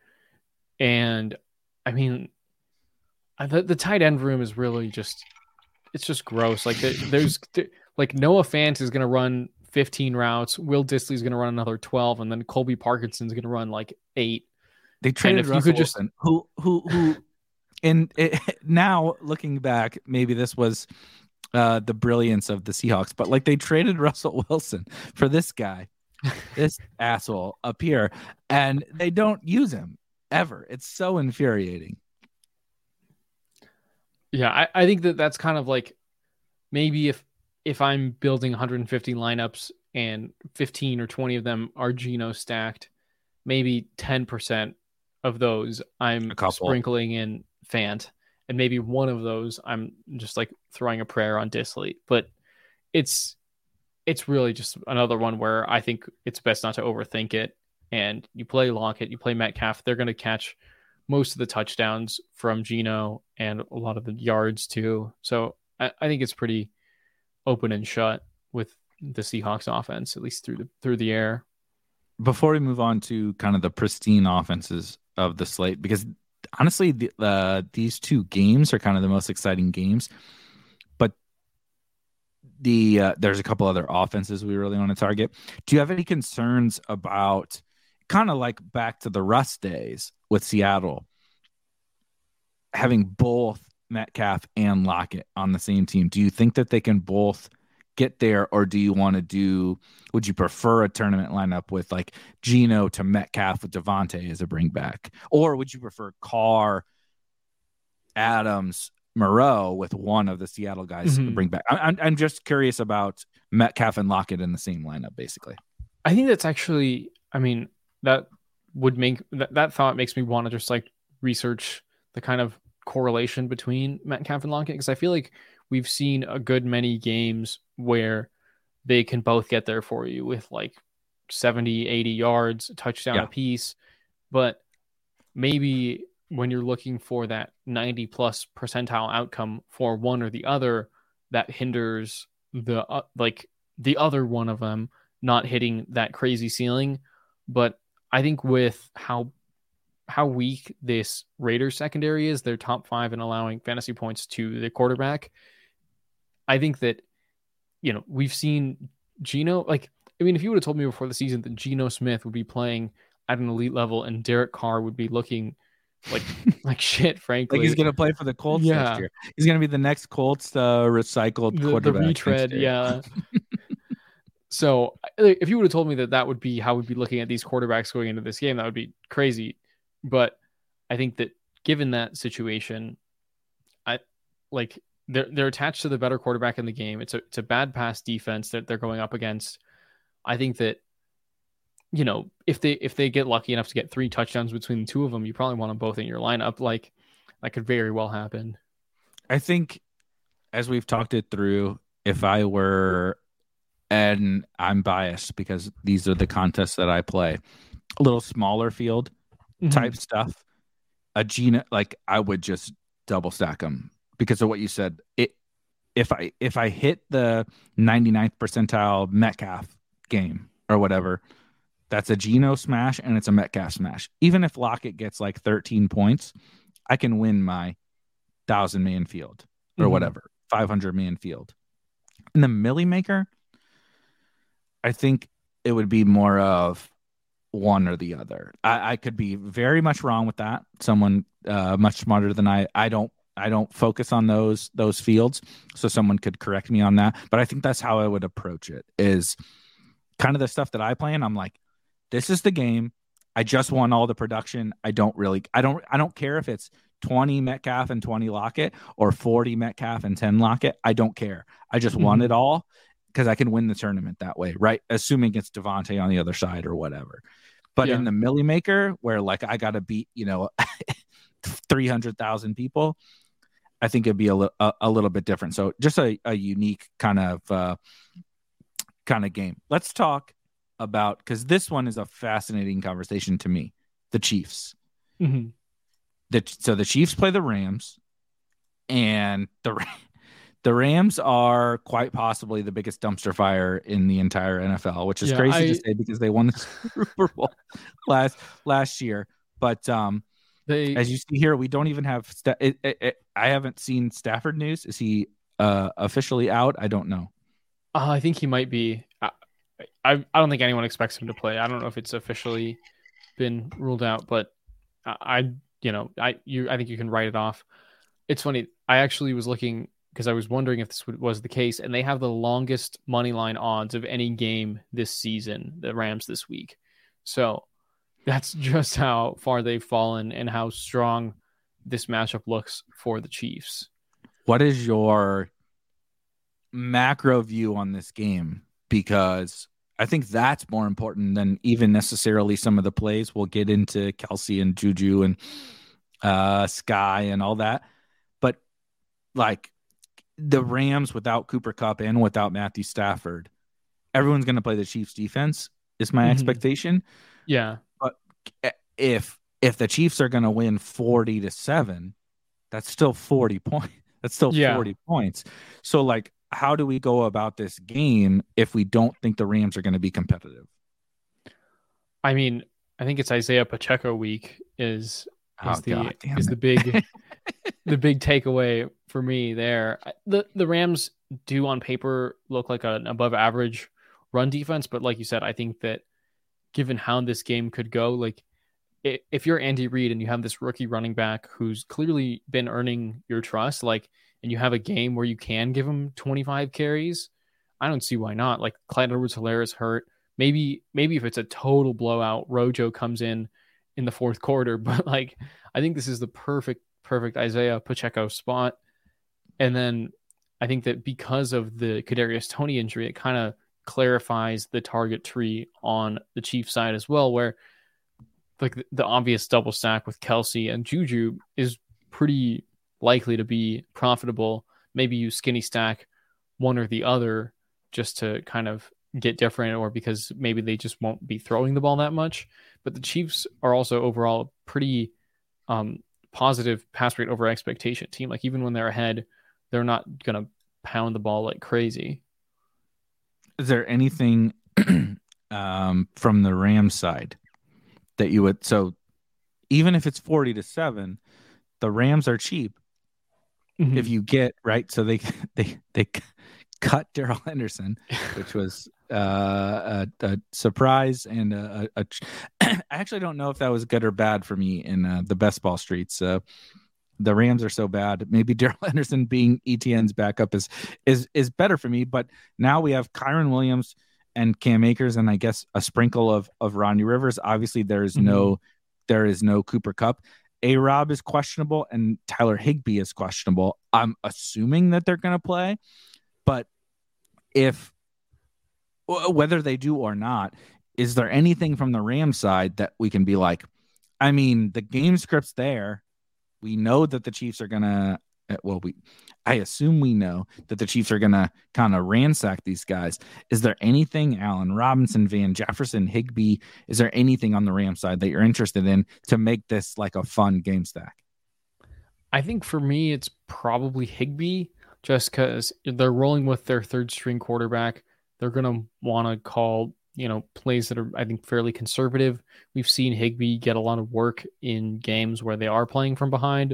And I mean, the, the tight end room is really just, it's just gross. Like there, there's like Noah Fant is going to run fifteen routes. Will Dissly's going to run another twelve. And then Colby Parkinson's going to run like eight. They traded if Russell you could just, Wilson, who, who, who, and it, now looking back, maybe this was uh, the brilliance of the Seahawks, but like they traded Russell Wilson for this guy, this asshole up here, and they don't use him ever. It's so infuriating. Yeah, I, I think that that's kind of like maybe if if I'm building one hundred fifty lineups and fifteen or twenty of them are Geno stacked, maybe ten percent of those I'm sprinkling in Fant, and maybe one of those I'm just like throwing a prayer on Dissly. But it's it's really just another one where I think it's best not to overthink it. And you play Lockett, you play Metcalf, they're going to catch most of the touchdowns from Geno and a lot of the yards too. So I, I think it's pretty open and shut with the Seahawks offense, at least through the through the air. Before we move on to kind of the pristine offenses of the slate, because honestly, the, uh, these two games are kind of the most exciting games. But the uh, there's a couple other offenses we really want to target. Do you have any concerns about kind of like back to the Russ days with Seattle, having both Metcalf and Lockett on the same team? Do you think that they can both get there, or do you want to do, would you prefer a tournament lineup with like Geno to Metcalf with Devontae as a bring back? Or would you prefer Carr, Adams, Moreau with one of the Seattle guys Mm-hmm. to bring back? I'm, I'm just curious about Metcalf and Lockett in the same lineup, basically. I think that's actually, I mean, that would make, that, that thought makes me want to just like research the kind of correlation between Metcalf and Lockett, because I feel like we've seen a good many games where they can both get there for you with like seventy, eighty yards, a touchdown Yeah. apiece. But maybe when you're looking for that ninety plus percentile outcome for one or the other, that hinders the uh, like the other one of them not hitting that crazy ceiling. But I think with how how weak this Raiders secondary is, they're top five in allowing fantasy points to the quarterback. I think that, you know, we've seen Geno, like, I mean, if you would have told me before the season that Geno Smith would be playing at an elite level and Derek Carr would be looking like like shit, frankly. Like he's going to play for the Colts Yeah. next year. He's going to be the next Colts uh, recycled the, the quarterback. retread, next year. yeah. So like, if you would have told me that that would be how we'd be looking at these quarterbacks going into this game, that would be crazy. But I think that given that situation, I like they're they're attached to the better quarterback in the game. It's a it's a bad pass defense that they're going up against. I think that, you know, if they if they get lucky enough to get three touchdowns between the two of them, you probably want them both in your lineup. Like that could very well happen. I think as we've talked it through, if I were a and I'm biased because these are the contests that I play. A little smaller field mm-hmm. type stuff. A Geno, like I would just double stack them because of what you said. It if I if I hit the ninety-ninth percentile Metcalf game or whatever, that's a Geno smash and it's a Metcalf smash. Even if Lockett gets like thirteen points, I can win my thousand man field or mm-hmm. whatever, five hundred man field. In the Millie Maker, I think it would be more of one or the other. I, I could be very much wrong with that. Someone uh, much smarter than I. I don't. I don't focus on those those fields, so someone could correct me on that. But I think that's how I would approach it. Is kind of the stuff that I play, and I'm like, this is the game. I just want all the production. I don't really. I don't. I don't care if it's twenty Metcalf and twenty Lockett or forty Metcalf and ten Lockett. I don't care. I just mm-hmm. want it all because I can win the tournament that way, right? Assuming it's Devontae on the other side or whatever. But yeah. in the Millie Maker, where like I got to beat, you know, three hundred thousand people, I think it'd be a, li- a, a little bit different. So just a, a unique kind of uh, kind of game. Let's talk about, because this one is a fascinating conversation to me, the Chiefs. Mm-hmm. The, so the Chiefs play the Rams, and the the Rams are quite possibly the biggest dumpster fire in the entire N F L, which is yeah, crazy I, to say because they won the Super Bowl last last year. But um, they, as you see here, we don't even have. Sta- it, it, it, I haven't seen Stafford news. Is he uh, officially out? I don't know. Uh, I think he might be. I, I I don't think anyone expects him to play. I don't know if it's officially been ruled out, but I. I you know, I you I think you can write it off. It's funny. I actually was looking because I was wondering if this was the case, and they have the longest money line odds of any game this season, the Rams this week. So that's just how far they've fallen and how strong this matchup looks for the Chiefs. What is your macro view on this game? Because I think that's more important than even necessarily some of the plays. We'll get into Kelsey and Juju and uh, Sky and all that. But like the Rams without Cooper Kupp and without Matthew Stafford, everyone's going to play the Chiefs defense is my mm-hmm. expectation. Yeah. But if, if the Chiefs are going to win forty to seven, that's still forty points. That's still yeah. forty points. So like, how do we go about this game if we don't think the Rams are going to be competitive? I mean, I think it's Isaiah Pacheco week is, is oh, the God, is the big the big takeaway for me there. The the Rams do on paper look like an above average run defense, but like you said, I think that given how this game could go, like if you're Andy Reid and you have this rookie running back who's clearly been earning your trust, like, and you have a game where you can give him twenty-five carries, I don't see why not. Like Clyde Edwards-Helaire is hurt. Maybe, maybe if it's a total blowout, Rojo comes in in the fourth quarter. But like, I think this is the perfect, perfect Isaiah Pacheco spot. And then I think that because of the Kadarius Toney injury, it kind of clarifies the target tree on the Chiefs side as well, where like the, the obvious double stack with Kelsey and Juju is pretty likely to be profitable. Maybe you skinny stack one or the other just to kind of get different, or because maybe they just won't be throwing the ball that much. But the Chiefs are also overall pretty um, positive pass rate over expectation team. Like even when they're ahead, they're not going to pound the ball like crazy. Is there anything um, from the Rams side that you would, so even if it's forty to seven, the Rams are cheap. Mm-hmm. If you get right, so they they they cut Darrell Henderson, which was uh, a, a surprise and a, a, a. I actually don't know if that was good or bad for me in uh, the best ball streets. Uh, the Rams are so bad. Maybe Darrell Henderson being E T N's backup is is is better for me. But now we have Kyron Williams and Cam Akers, and I guess a sprinkle of of Rodney Rivers. Obviously, there is mm-hmm. no there is no Cooper Kupp. A-Rob is questionable and Tyler Higbee is questionable. I'm assuming that they're going to play, but if whether they do or not, is there anything from the Rams side that we can be like, I mean, the game script's there. We know that the Chiefs are going to uh, well, we, I assume we know that the Chiefs are going to kind of ransack these guys. Is there anything, Allen Robinson, Van Jefferson, Higbee, is there anything on the Rams side that you're interested in to make this like a fun game stack? I think for me, it's probably Higbee, just because they're rolling with their third string quarterback. They're going to want to call, you know, plays that are, I think, fairly conservative. We've seen Higbee get a lot of work in games where they are playing from behind.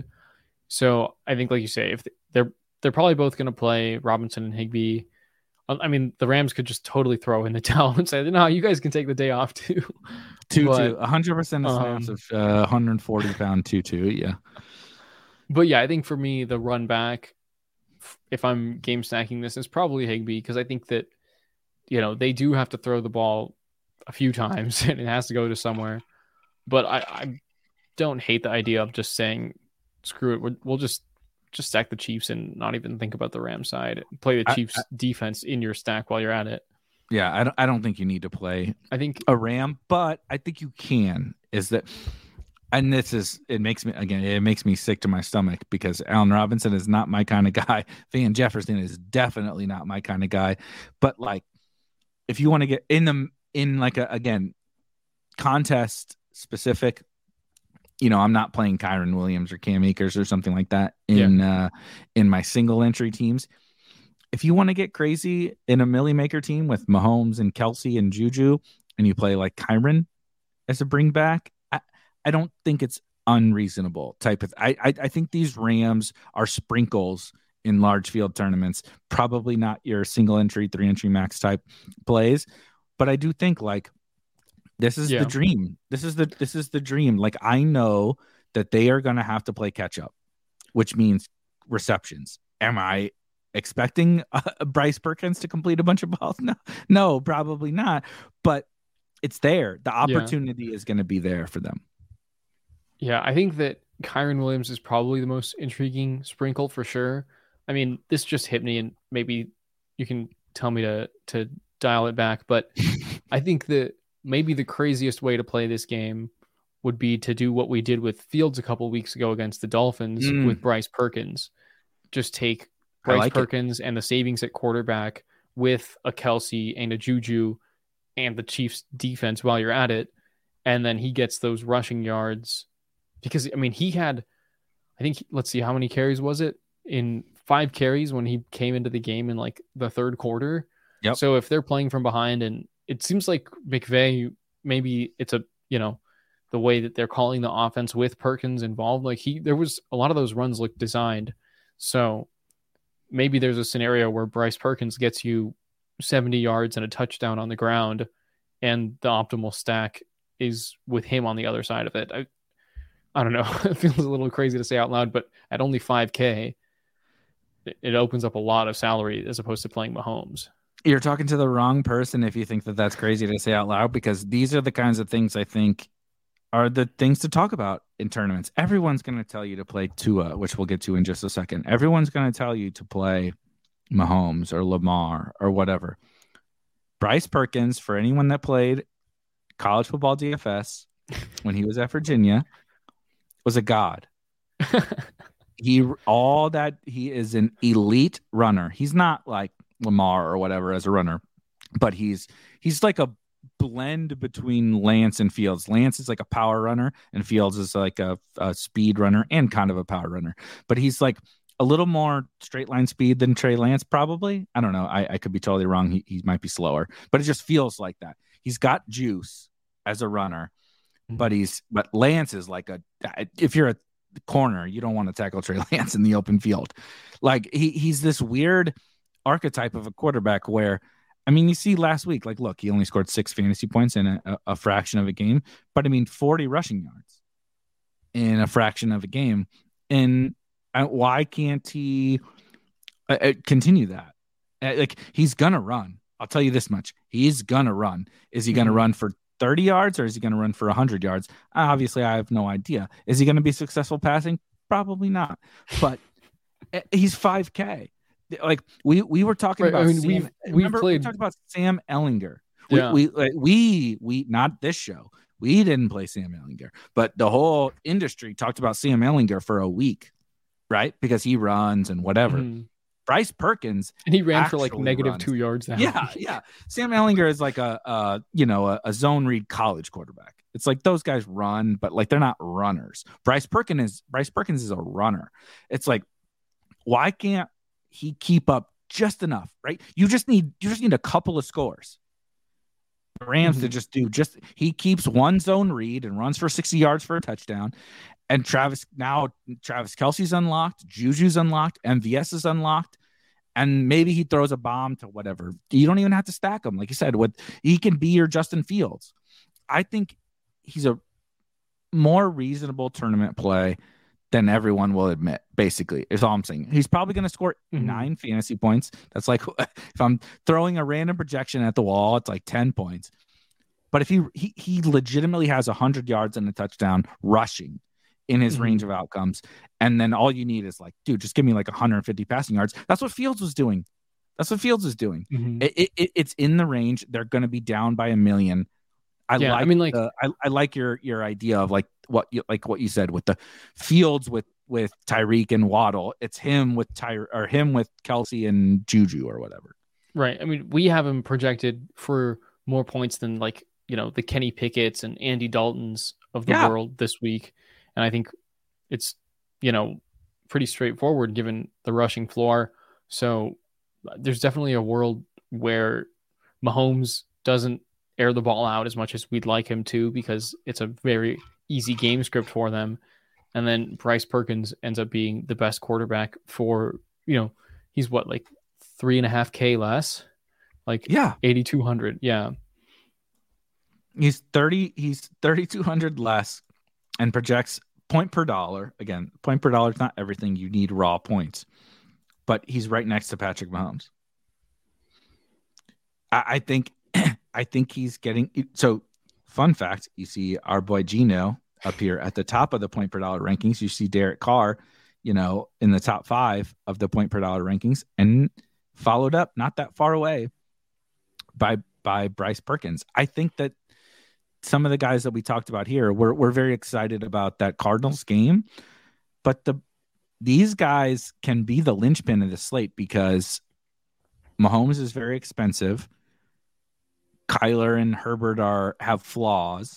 So I think, like you say, if they're they're probably both going to play Robinson and Higbee. I mean, the Rams could just totally throw in the towel and say, no, you guys can take the day off too. Two, but, two, one hundred percent of snaps um, of uh, one hundred forty pound two, two, yeah. But yeah, I think for me, the run back, if I'm game stacking this, is probably Higbee, because I think that, you know, they do have to throw the ball a few times and it has to go to somewhere. But I, I don't hate the idea of just saying, screw it, we're, we'll just just stack the Chiefs and not even think about the Rams side. Play the Chiefs I, I, defense in your stack while you're at it. Yeah, I don't, I don't think you need to play I think a Ram, but I think you can. Is that, and this is, it makes me, again, it makes me sick to my stomach because Allen Robinson is not my kind of guy. Van Jefferson is definitely not my kind of guy. But like, if you want to get in the, in like a, again, contest specific, you know, I'm not playing Kyron Williams or Cam Akers or something like that in yeah. uh, in my single entry teams. If you want to get crazy in a Millie Maker team with Mahomes and Kelsey and Juju, and you play like Kyron as a bring back, I, I don't think it's unreasonable type of. I, I I think these Rams are sprinkles in large field tournaments. Probably not your single entry, three entry max type plays, but I do think like. This is yeah. the dream. This is the this is the dream. Like I know that they are going to have to play catch up, which means receptions. Am I expecting uh, Bryce Perkins to complete a bunch of balls? No, no, probably not. But it's there. The opportunity yeah. is going to be there for them. Yeah, I think that Kyron Williams is probably the most intriguing sprinkle for sure. I mean, this just hit me, and maybe you can tell me to to dial it back. But I think that. Maybe the craziest way to play this game would be to do what we did with Fields a couple weeks ago against the Dolphins mm. with Bryce Perkins. Just take Bryce like Perkins it. and the savings at quarterback with a Kelsey and a Juju and the Chiefs defense while you're at it. And then he gets those rushing yards because, I mean, he had, I think, let's see, how many carries was it? In five carries when he came into the game in like the third quarter. Yep. So if they're playing from behind, and it seems like McVay, maybe it's a, you know, the way that they're calling the offense with Perkins involved, like he, there was a lot of those runs looked designed. So maybe there's a scenario where Bryce Perkins gets you seventy yards and a touchdown on the ground, and the optimal stack is with him on the other side of it. I, I don't know. It feels a little crazy to say out loud, but at only five K, it, it opens up a lot of salary as opposed to playing Mahomes. You're talking to the wrong person if you think that that's crazy to say out loud, because these are the kinds of things I think are the things to talk about in tournaments. Everyone's going to tell you to play Tua, which we'll get to in just a second. Everyone's going to tell you to play Mahomes or Lamar or whatever. Bryce Perkins, for anyone that played college football D F S when he was at Virginia, was a god. He all that he is an elite runner. He's not like Lamar or whatever as a runner, but he's he's like a blend between Lance and Fields. Lance is like a power runner, and Fields is like a, a speed runner and kind of a power runner. But he's like a little more straight line speed than Trey Lance, probably. I don't know. I, I could be totally wrong. He, he might be slower, but it just feels like that. He's got juice as a runner, but he's but Lance is like a. If you're a corner, you don't want to tackle Trey Lance in the open field. Like he he's this weird archetype of a quarterback where, I mean, you see last week, like, look, he only scored six fantasy points in a, a fraction of a game, but I mean, forty rushing yards in a fraction of a game. And uh, why can't he uh, continue that? Uh, like, he's going to run. I'll tell you this much. He's going to run. Is he going to mm-hmm. run for thirty yards or is he going to run for one hundred yards? Uh, obviously, I have no idea. Is he going to be successful passing? Probably not. But he's five K. Like we we were talking right, about. I mean, Sam, we've we've played. We talked about Sam Ehlinger. We, yeah. we like, we we not this show. We didn't play Sam Ehlinger, but the whole industry talked about Sam Ehlinger for a week, right? Because he runs and whatever. Mm-hmm. Bryce Perkins, and he ran for like negative runs. two yards. That Yeah, week. yeah. Sam Ehlinger is like a, a you know, a, a zone read college quarterback. It's like those guys run, but like they're not runners. Bryce Perkins is Bryce Perkins is a runner. It's like, why can't he keep up just enough? Right? You just need you just need a couple of scores. The Rams mm-hmm. to just do just he keeps one zone read and runs for sixty yards for a touchdown. And Travis now Travis Kelce's unlocked, Juju's unlocked, M V S is unlocked, and maybe he throws a bomb to whatever. You don't even have to stack him, like you said. With he can be your Justin Fields. I think he's a more reasonable tournament play than everyone will admit. Basically, is all I'm saying. He's probably going to score mm-hmm. nine fantasy points. That's like if I'm throwing a random projection at the wall, it's like ten points. But if he he he legitimately has a hundred yards and a touchdown rushing in his mm-hmm. range of outcomes, and then all you need is like, dude, just give me like one hundred fifty passing yards. That's what Fields was doing. That's what Fields was doing. Mm-hmm. It, it, it's in the range. They're going to be down by a million. I yeah, like. I mean, like, the, I, I like your your idea of like what you like what you said with the Fields with with Tyreek and Waddle. It's him with Ty or him with Kelce and Juju or whatever. Right. I mean, we have him projected for more points than like you know the Kenny Pickett's and Andy Daltons of the yeah. world this week. And I think it's, you know, pretty straightforward given the rushing floor. So there's definitely a world where Mahomes doesn't air the ball out as much as we'd like him to because it's a very easy game script for them. And then Bryce Perkins ends up being the best quarterback for, you know, he's what, like three and a half K less? Like yeah, eighty-two hundred. Yeah. He's thirty, he's thirty-two hundred less. And projects point per dollar. Again, point per dollar is not everything. You need raw points. But he's right next to Patrick Mahomes. I, I think I think he's getting so fun fact, you see our boy Gino up here at the top of the point per dollar rankings. You see Derek Carr, you know, in the top five of the point per dollar rankings, and followed up not that far away by by Bryce Perkins. I think that some of the guys that we talked about here, we're we're very excited about that Cardinals game, but the these guys can be the linchpin of the slate because Mahomes is very expensive. Kyler and Herbert are have flaws.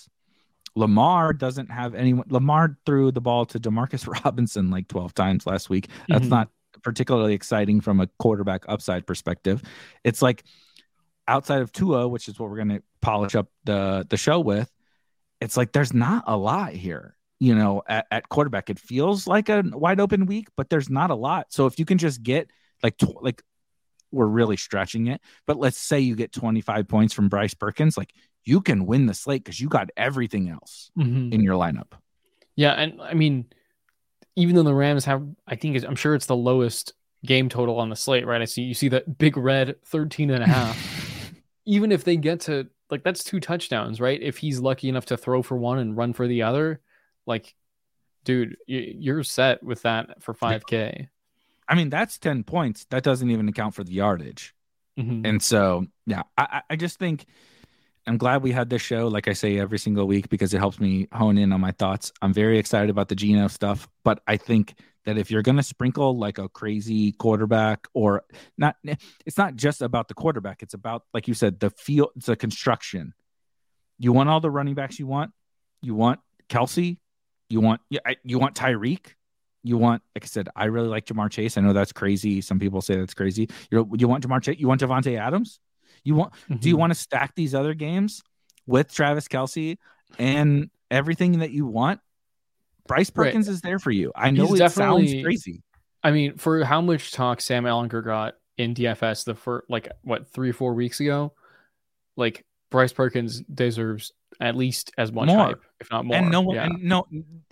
Lamar doesn't have anyone. Lamar threw the ball to Demarcus Robinson like twelve times last week. That's mm-hmm. not particularly exciting from a quarterback upside perspective. It's like outside of Tua, which is what we're going to polish up the the show with, it's like there's not a lot here, you know, at, at quarterback. It feels like a wide open week, but there's not a lot. So if you can just get like tw- like we're really stretching it, but let's say you get twenty-five points from Bryce Perkins, like you can win the slate because you got everything else mm-hmm. in your lineup. Yeah, and I mean, even though the Rams have, I think it's, I'm sure it's the lowest game total on the slate, right? I see you see that big red thirteen and a half. Even if they get to, like, that's two touchdowns, right? If he's lucky enough to throw for one and run for the other, like, dude, you're set with that for five K. I mean, that's ten points. That doesn't even account for the yardage. Mm-hmm. And so, yeah, I, I just think I'm glad we had this show, like I say, every single week because it helps me hone in on my thoughts. I'm very excited about the Geno stuff, but I think that if you're going to sprinkle like a crazy quarterback or not, it's not just about the quarterback. It's about, like you said, the field, it's a construction. You want all the running backs you want. You want Kelce. You want, you want Tyreek. You want, like I said, I really like Jamar Chase. I know that's crazy. Some people say that's crazy. You you want Jamar Chase? You want Devontae Adams? You want, mm-hmm. do you want to stack these other games with Travis Kelce and everything that you want? Bryce Perkins right. is there for you. I know He's it sounds crazy. I mean, for how much talk Sam Ehlinger got in D F S the first, like, what, three or four weeks ago, like, Bryce Perkins deserves at least as much more. hype, if not more. And no one, yeah. and no,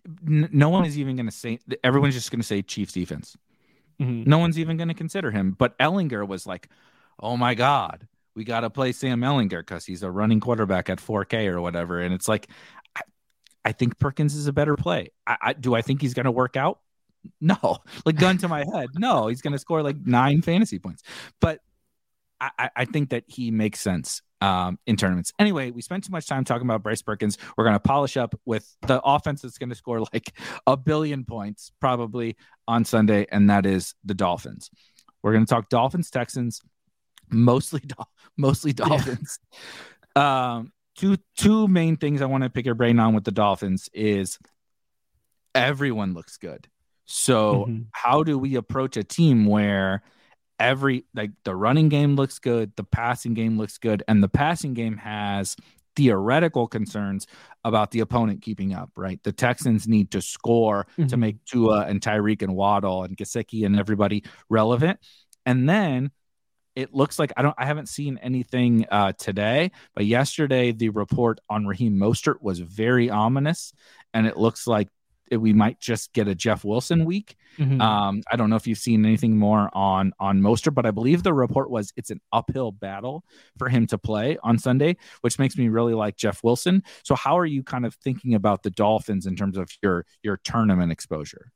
no one is even going to say, everyone's just going to say Chiefs defense. Mm-hmm. No one's even going to consider him. But Ehlinger was like, oh my God, we got to play Sam Ehlinger because he's a running quarterback at four K or whatever. And it's like, I, I think Perkins is a better play. I, I do I think he's going to work out? No, like gun to my head. No, he's going to score like nine fantasy points. But I, I think that he makes sense um, in tournaments. Anyway, we spent too much time talking about Bryce Perkins. We're going to polish up with the offense that's going to score like a billion points probably on Sunday, and that is the Dolphins. We're going to talk Dolphins, Texans, mostly mostly Dolphins. Yeah. Um, two two main things I want to pick your brain on with the Dolphins is everyone looks good. So mm-hmm. how do we approach a team where every like the running game looks good, the passing game looks good, and the passing game has theoretical concerns about the opponent keeping up, right? The Texans need to score mm-hmm. to make Tua and Tyreek and Waddle and Gesicki and everybody relevant. And then it looks like I don't I haven't seen anything uh, today, but yesterday the report on Raheem Mostert was very ominous, and it looks like we might just get a Jeff Wilson week. Mm-hmm. Um, I don't know if you've seen anything more on, on Mostert, but I believe the report was it's an uphill battle for him to play on Sunday, which makes me really like Jeff Wilson. So how are you kind of thinking about the Dolphins in terms of your, your tournament exposure?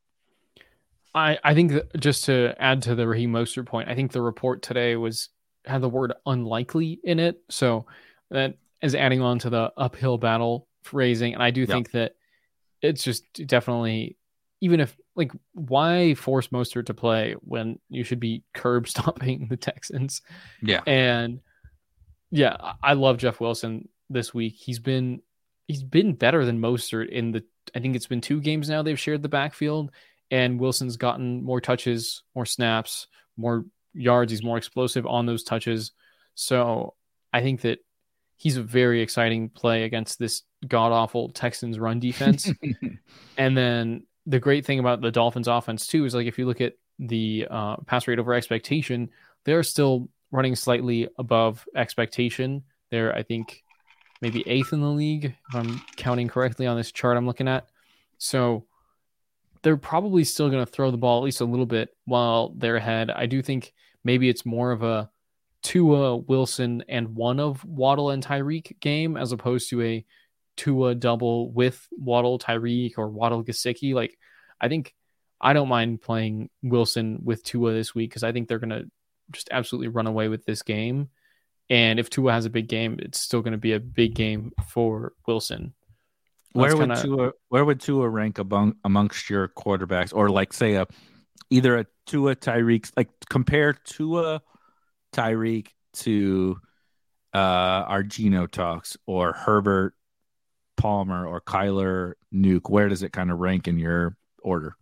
I, I think that just to add to the Raheem Mostert point, I think the report today was had the word unlikely in it. So that is adding on to the uphill battle phrasing. And I do yep. think that it's just definitely, even if like, why force Mostert to play when you should be curb stomping the Texans? Yeah. And yeah, I love Jeff Wilson this week. He's been, he's been better than Mostert in the, I think it's been two games now they've shared the backfield, and Wilson's gotten more touches, more snaps, more yards. He's more explosive on those touches. So I think that he's a very exciting play against this god-awful Texans run defense. And then the great thing about the Dolphins offense too is like if you look at the uh, pass rate over expectation, they're still running slightly above expectation. They're, I think, maybe eighth in the league, if I'm counting correctly on this chart I'm looking at. So they're probably still going to throw the ball at least a little bit while they're ahead. I do think maybe it's more of a Tua, Wilson, and one of Waddle and Tyreek game as opposed to a Tua double with Waddle, Tyreek, or Waddle, Gesicki. Like, I think I don't mind playing Wilson with Tua this week because I think they're going to just absolutely run away with this game. And if Tua has a big game, it's still going to be a big game for Wilson. Where would kinda... Tua where would Tua rank among amongst your quarterbacks, or like say a either a Tua Tyreek, like compare Tua Tyreek to uh, our Geno talks, or Herbert, Palmer, or Kyler, Nuke? Where does it kind of rank in your order?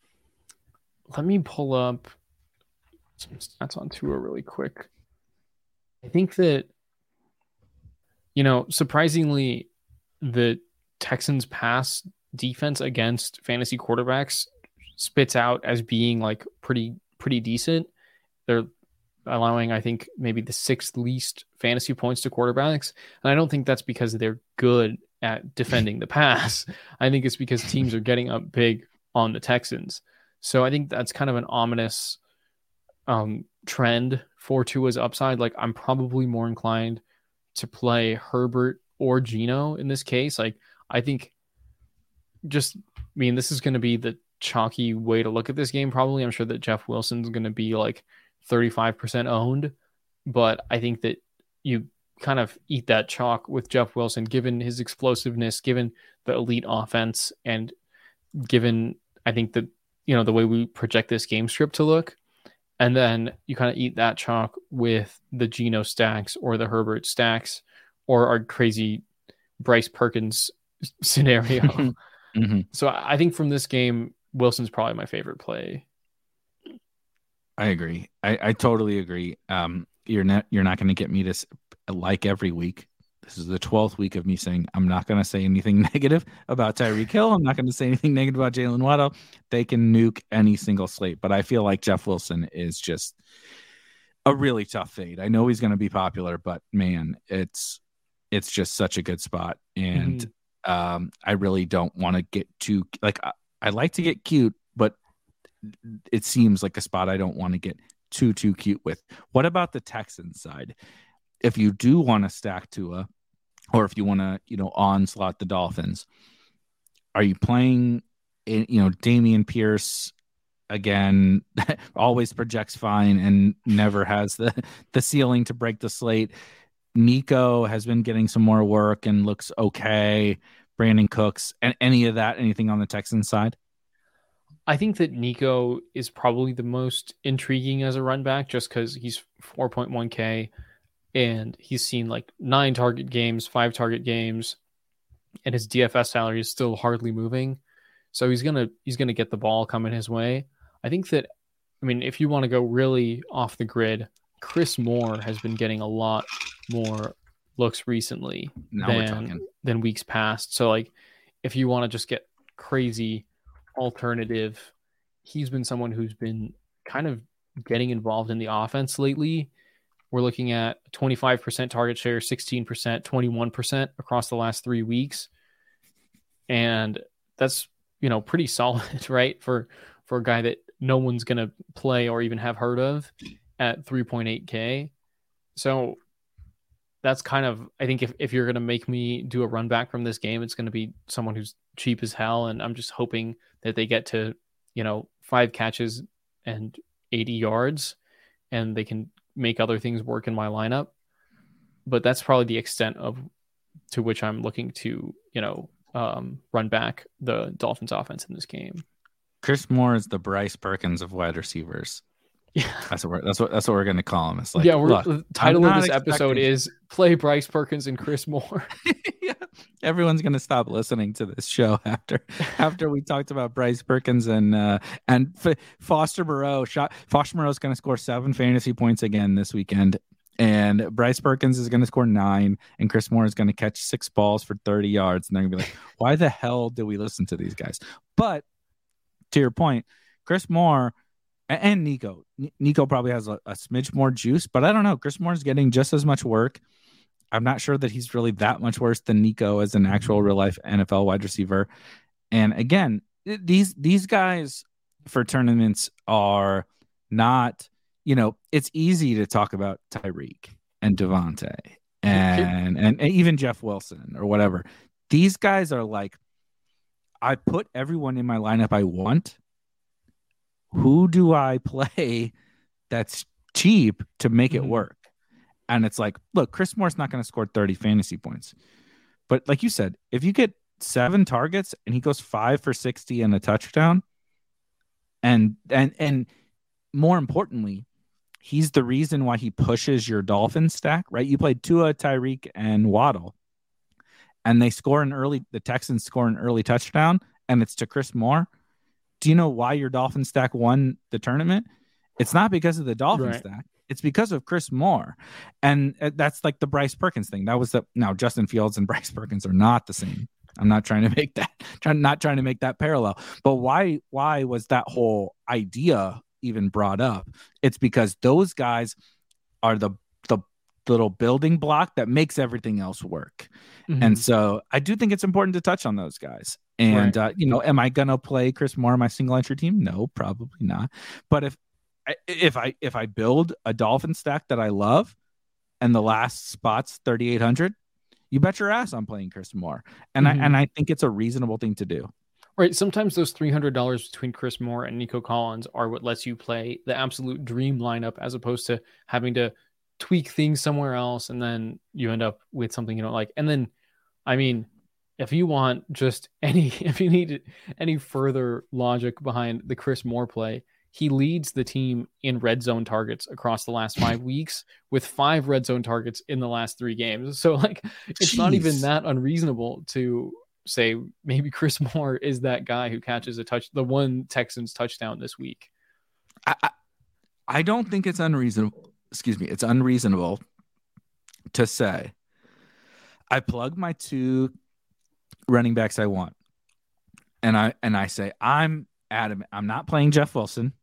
Let me pull up some stats on Tua really quick. I think that, you know, surprisingly, the Texans pass defense against fantasy quarterbacks spits out as being like pretty, pretty decent. They're allowing, I think, maybe the sixth least fantasy points to quarterbacks. And I don't think that's because they're good at defending the pass. I think it's because teams are getting up big on the Texans. So I think that's kind of an ominous um, trend for Tua's upside. Like, I'm probably more inclined to play Herbert or Geno in this case. Like, I think just, I mean, this is going to be the chalky way to look at this game. Probably. I'm sure that Jeff Wilson's going to be like thirty-five percent owned, but I think that you kind of eat that chalk with Jeff Wilson, given his explosiveness, given the elite offense, and given, I think that, you know, the way we project this game script to look. And then you kind of eat that chalk with the Geno stacks or the Herbert stacks or our crazy Bryce Perkins scenario. Mm-hmm. So I think from this game, Wilson's probably my favorite play. I agree. I, I totally agree. Um, you're not you're not going to get me to like every week. This is the twelfth week of me saying I'm not going to say anything negative about Tyreek Hill. I'm not going to say anything negative about Jalen Waddle. They can nuke any single slate, but I feel like Jeff Wilson is just a really tough fade. I know he's going to be popular, but man, it's it's just such a good spot, and mm-hmm. um, I really don't want to get too like I, I like to get cute, but it seems like a spot I don't want to get too too cute with. What about the Texans side? If you do want to stack Tua, or if you want to, you know, onslaught the Dolphins, are you playing, you know, Dameon Pierce again? Always projects fine and never has the the ceiling to break the slate. Nico has been getting some more work and looks okay. Brandon Cooks and any of that, anything on the Texans side? I think that Nico is probably the most intriguing as a run back just because he's four point one K and he's seen like nine target games, five target games, and his D F S salary is still hardly moving. So he's gonna he's gonna get the ball coming his way. I think that, I mean, if you want to go really off the grid, Chris Moore has been getting a lot more looks recently Now we're than talking. than weeks past. So like, if you want to just get crazy alternative, he's been someone who's been kind of getting involved in the offense lately. We're looking at twenty-five percent target share, sixteen percent, twenty-one percent across the last three weeks. And that's, you know, pretty solid, right? For, for a guy that no one's going to play or even have heard of at three point eight K. So that's kind of, I think if, if you're going to make me do a run back from this game, it's going to be someone who's cheap as hell. And I'm just hoping that they get to, you know, five catches and eighty yards and they can make other things work in my lineup. But that's probably the extent of to which I'm looking to, you know, um, run back the Dolphins offense in this game. Chris Moore is the Bryce Perkins of wide receivers. Yeah, that's what we're, that's what that's what we're gonna call him. It's like, yeah, we're, look, the title I'm of this not episode expecting- is play Bryce Perkins and Chris Moore. Yeah. Everyone's gonna stop listening to this show after after we talked about Bryce Perkins and uh, and F- Foster Moreau. Shot Foster Moreau is gonna score seven fantasy points again this weekend, and Bryce Perkins is gonna score nine, and Chris Moore is gonna catch six balls for thirty yards, and they're gonna be like, why the hell do we listen to these guys? But to your point, Chris Moore. And Nico. Nico probably has a, a smidge more juice, but I don't know. Chris Moore's getting just as much work. I'm not sure that he's really that much worse than Nico as an actual real life N F L wide receiver. And again, these these guys for tournaments are not, you know, it's easy to talk about Tyreek and Devontae and, and, and even Jeff Wilson or whatever. These guys are like, I put everyone in my lineup I want. Who do I play that's cheap to make it work? And it's like, look, Chris Moore's not going to score thirty fantasy points. But like you said, if you get seven targets and he goes five for sixty and a touchdown, and and and more importantly, he's the reason why he pushes your Dolphins stack, right? You played Tua, Tyreek, and Waddle, and they score an early, the Texans score an early touchdown, and it's to Chris Moore. Do you know why your Dolphin stack won the tournament? It's not because of the Dolphin Right. stack. It's because of Chris Moore. And that's like the Bryce Perkins thing. That was the, now Justin Fields and Bryce Perkins are not the same. I'm not trying to make that, trying, not trying to make that parallel. But why, why was that whole idea even brought up? It's because those guys are the, the little building block that makes everything else work. Mhm. And so I do think it's important to touch on those guys. And, Right. uh, you know, am I going to play Chris Moore on my single entry team? No, probably not. But if, if I, if I build a Dolphin stack that I love and the last spot's thirty-eight hundred, you bet your ass I'm playing Chris Moore. And Mhm. I, and I think it's a reasonable thing to do. Right. Sometimes those three hundred dollars between Chris Moore and Nico Collins are what lets you play the absolute dream lineup as opposed to having to tweak things somewhere else. And then you end up with something you don't like. And then, I mean, if you want just any, if you need any further logic behind the Chris Moore play, he leads the team in red zone targets across the last five weeks with five red zone targets in the last three games. So like, it's not even Jeez. that unreasonable to say maybe Chris Moore is that guy who catches a touch, the one Texans touchdown this week. I, I, I don't think it's unreasonable. Excuse me. It's unreasonable to say I plug my two running backs I want. And I, and I say, I'm adamant. I'm not playing Jeff Wilson.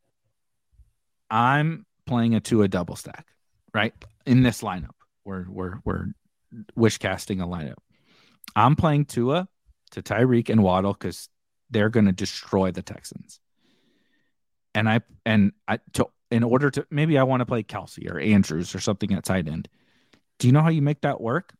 I'm playing a Tua double stack, right? In this lineup, we're, we're, we're wish casting a lineup. I'm playing Tua to Tyreek and Waddle because they're going to destroy the Texans. And I, and I, to, in order to, maybe I want to play Kelsey or Andrews or something at tight end. Do you know how you make that work?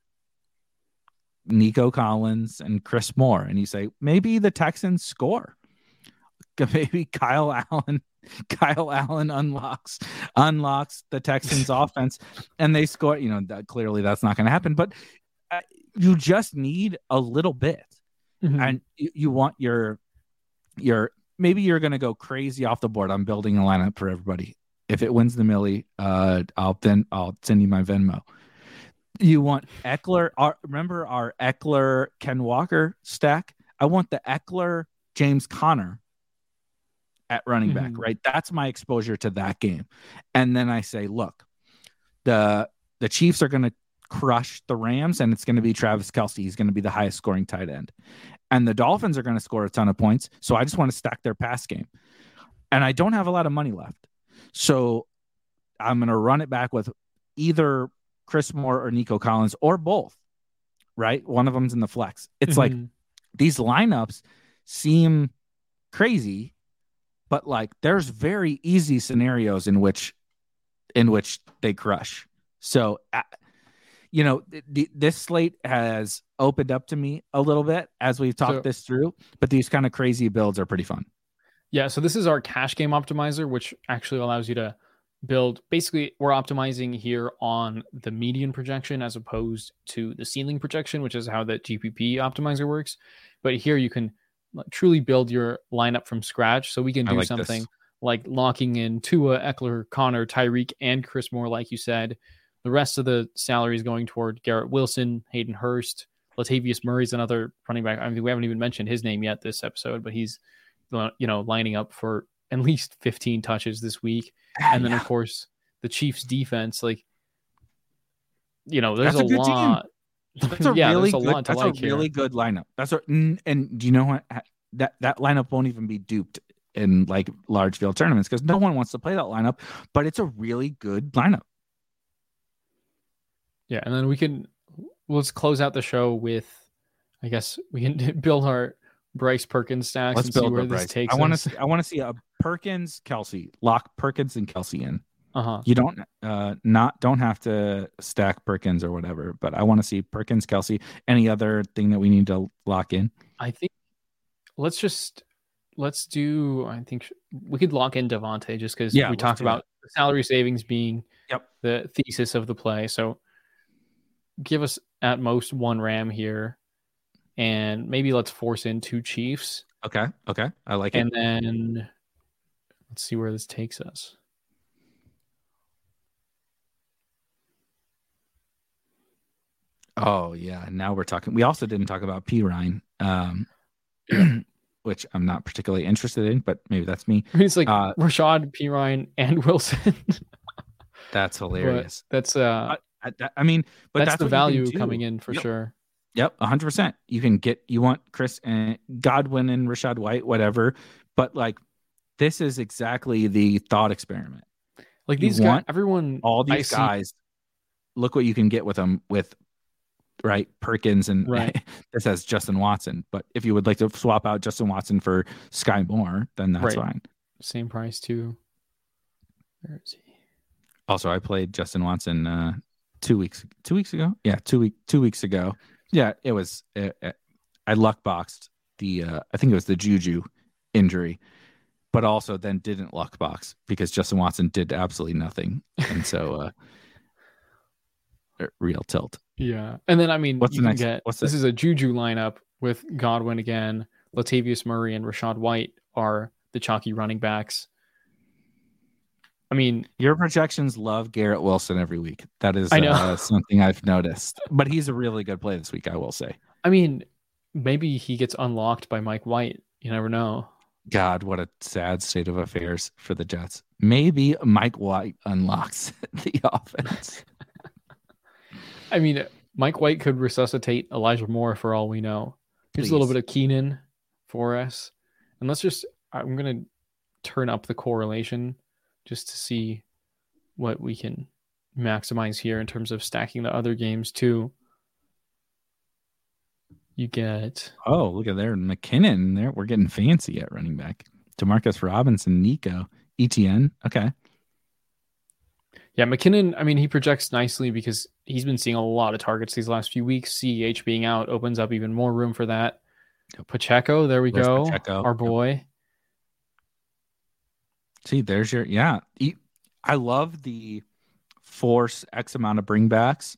Nico Collins and Chris Moore. And you say, maybe the Texans score. maybe Kyle Allen, Kyle Allen unlocks unlocks the Texans offense, and they score. You know, that clearly that's not going to happen. But uh, you just need a little bit, mm-hmm. and you, you want your your maybe you're going to go crazy off the board. I'm building a lineup for everybody. If it wins the Millie, uh, I'll then I'll send you my Venmo. You want Eckler? Our, remember our Eckler Ken Walker stack? I want the Eckler James Conner at running back, mm-hmm. right? That's my exposure to that game. And then I say, look, the the Chiefs are going to crush the Rams, and it's going to be Travis Kelce. He's going to be the highest scoring tight end. And the Dolphins are going to score a ton of points, so I just want to stack their pass game. And I don't have a lot of money left. So I'm going to run it back with either Chris Moore or Nico Collins or both, right? One of them's in the flex. It's mm-hmm. like these lineups seem crazy, but like there's very easy scenarios in which in which they crush. So, uh, you know, th- this slate has opened up to me a little bit as we've talked so, this through, but these kind of crazy builds are pretty fun. Yeah, so this is our cash game optimizer, which actually allows you to build. Basically, we're optimizing here on the median projection as opposed to the ceiling projection, which is how the G P P optimizer works. But here you can truly build your lineup from scratch. So we can do like something this. like locking in Tua, Eckler, Connor, Tyreek, and Chris Moore, like you said. The rest of the salary is going toward Garrett Wilson, Hayden Hurst, Latavius Murray's another running back. I mean, we haven't even mentioned his name yet this episode, but he's, you know, lining up for at least fifteen touches this week. And then, yeah. of course, the Chiefs defense, like, you know, there's that's a, a lot. That's a yeah, really a good, lot that's like a really here. good lineup. That's a, and do you know what? That, that lineup won't even be duped in like large field tournaments because no one wants to play that lineup, but it's a really good lineup. Yeah. And then we can, let's close out the show with, I guess we can build our Bryce Perkins stacks Let's and see build where a this Bryce. takes I want us. to I want to see a Perkins Kelce, lock Perkins and Kelce in. Uh-huh. You don't uh not don't have to stack Perkins or whatever, but I want to see Perkins, Kelce. Any other thing that we need to lock in? I think let's just let's do I think we could lock in Devontae just because yeah, we talked about the salary savings being yep. the thesis of the play. So give us at most one Ram here. And maybe let's force in two Chiefs. Okay. Okay. I like and it. And then let's see where this takes us. Oh, yeah. Now we're talking. We also didn't talk about P. Ryan, um, which I'm not particularly interested in, but maybe that's me. I mean, it's like uh, Rashad, P. Ryan, and Wilson. That's hilarious. But that's, uh, I, I, I mean, but that's, that's the value coming in for yep. sure. Yep, one hundred percent. You can get, you want Chris and Godwin and Rashad White, whatever. But like, this is exactly the thought experiment. Like these guys, everyone, all these I guys, see... look what you can get with them with, right, Perkins and right. this has Justin Watson. But if you would like to swap out Justin Watson for Sky Moore, then that's right. fine. Same price too. Where is he? Also, I played Justin Watson uh, two weeks, two weeks ago. Yeah, two week, two weeks ago. Yeah, it was. It, it, I luck boxed the. Uh, I think it was the Juju injury, but also then didn't luck box because Justin Watson did absolutely nothing, and so uh, real tilt. Yeah, and then I mean, what's you the can next? Get, what's this the, is a Juju lineup with Godwin again, Latavius Murray and Rashad White are the chalky running backs. I mean, your projections love Garrett Wilson every week. That is I know. Uh, something I've noticed. But he's a really good play this week, I will say. I mean, maybe he gets unlocked by Mike White. You never know. God, what a sad state of affairs for the Jets. Maybe Mike White unlocks the offense. I mean, Mike White could resuscitate Elijah Moore for all we know. Here's Please. a little bit of Keenan for us. And let's just, I'm going to turn up the correlation just to see what we can maximize here in terms of stacking the other games too. You get oh, look at there, McKinnon. There, we're getting fancy at running back. Demarcus Robinson, Nico, E T N. Okay, yeah, McKinnon. I mean, he projects nicely because he's been seeing a lot of targets these last few weeks. C E H being out opens up even more room for that. Pacheco, there we Where's go, Pacheco? our boy. See, there's your yeah. E- I love the force X amount of bringbacks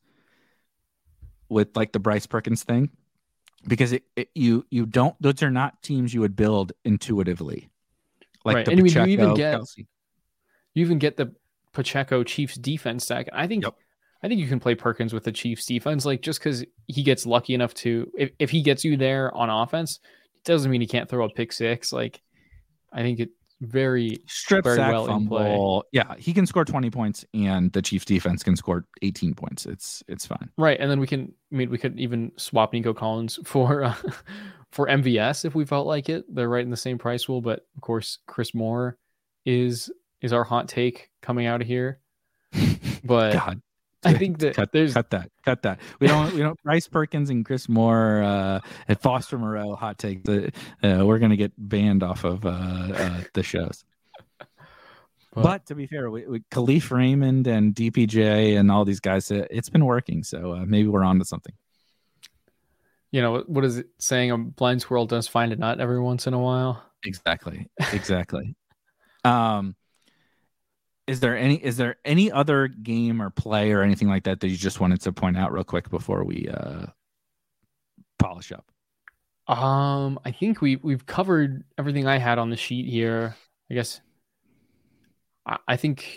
with like the Bryce Perkins thing, because it, it you you don't those are not teams you would build intuitively, like right. the And I mean, Pacheco, you even get Kelsey. you even get the Pacheco Chiefs defense stack. I think Yep. I think you can play Perkins with the Chiefs defense, like just because he gets lucky enough to if, if he gets you there on offense, it doesn't mean he can't throw a pick six. Like I think it's very Strip very sack well in play. fumble. Yeah, he can score twenty points, and the Chiefs defense can score eighteen points. It's it's fine. Right, and then we can. I mean, we could even swap Nico Collins for uh, for M V S if we felt like it. They're right in the same price pool, but of course, Chris Moore is is our hot take coming out of here. But God, I think that cut, there's cut that, cut that. We don't, we don't. Bryce Perkins and Chris Moore uh, and Foster Moreau hot take. Uh, we're gonna get banned off of uh, uh, the shows. But, but to be fair, we, we, Khalif Raymond and D P J and all these guys, it, it's been working. So uh, maybe we're on to something. You know, what is it saying? A blind squirrel does find a nut every once in a while. Exactly. Exactly. um, is there any is there any other game or play or anything like that that you just wanted to point out real quick before we uh, polish up? Um, I think we we've covered everything I had on the sheet here. I guess. I, I think.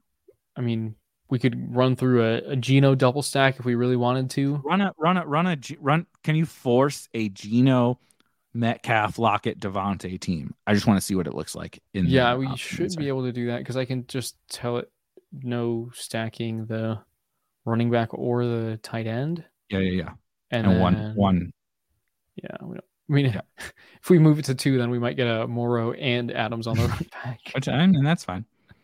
I mean, we could run through a, a Geno double stack if we really wanted to. Run a run a run a run. Can you force a Geno, Metcalf, Lockett, Devontae team? I just want to see what it looks like. In yeah, we should be able to do that because I can just tell it no stacking the running back or the tight end. Yeah, yeah, yeah. And, and then, one one. Yeah, we don't. I mean, yeah. If we move it to two, then we might get a Morrow and Adams on the run back. Which I mean, that's fine.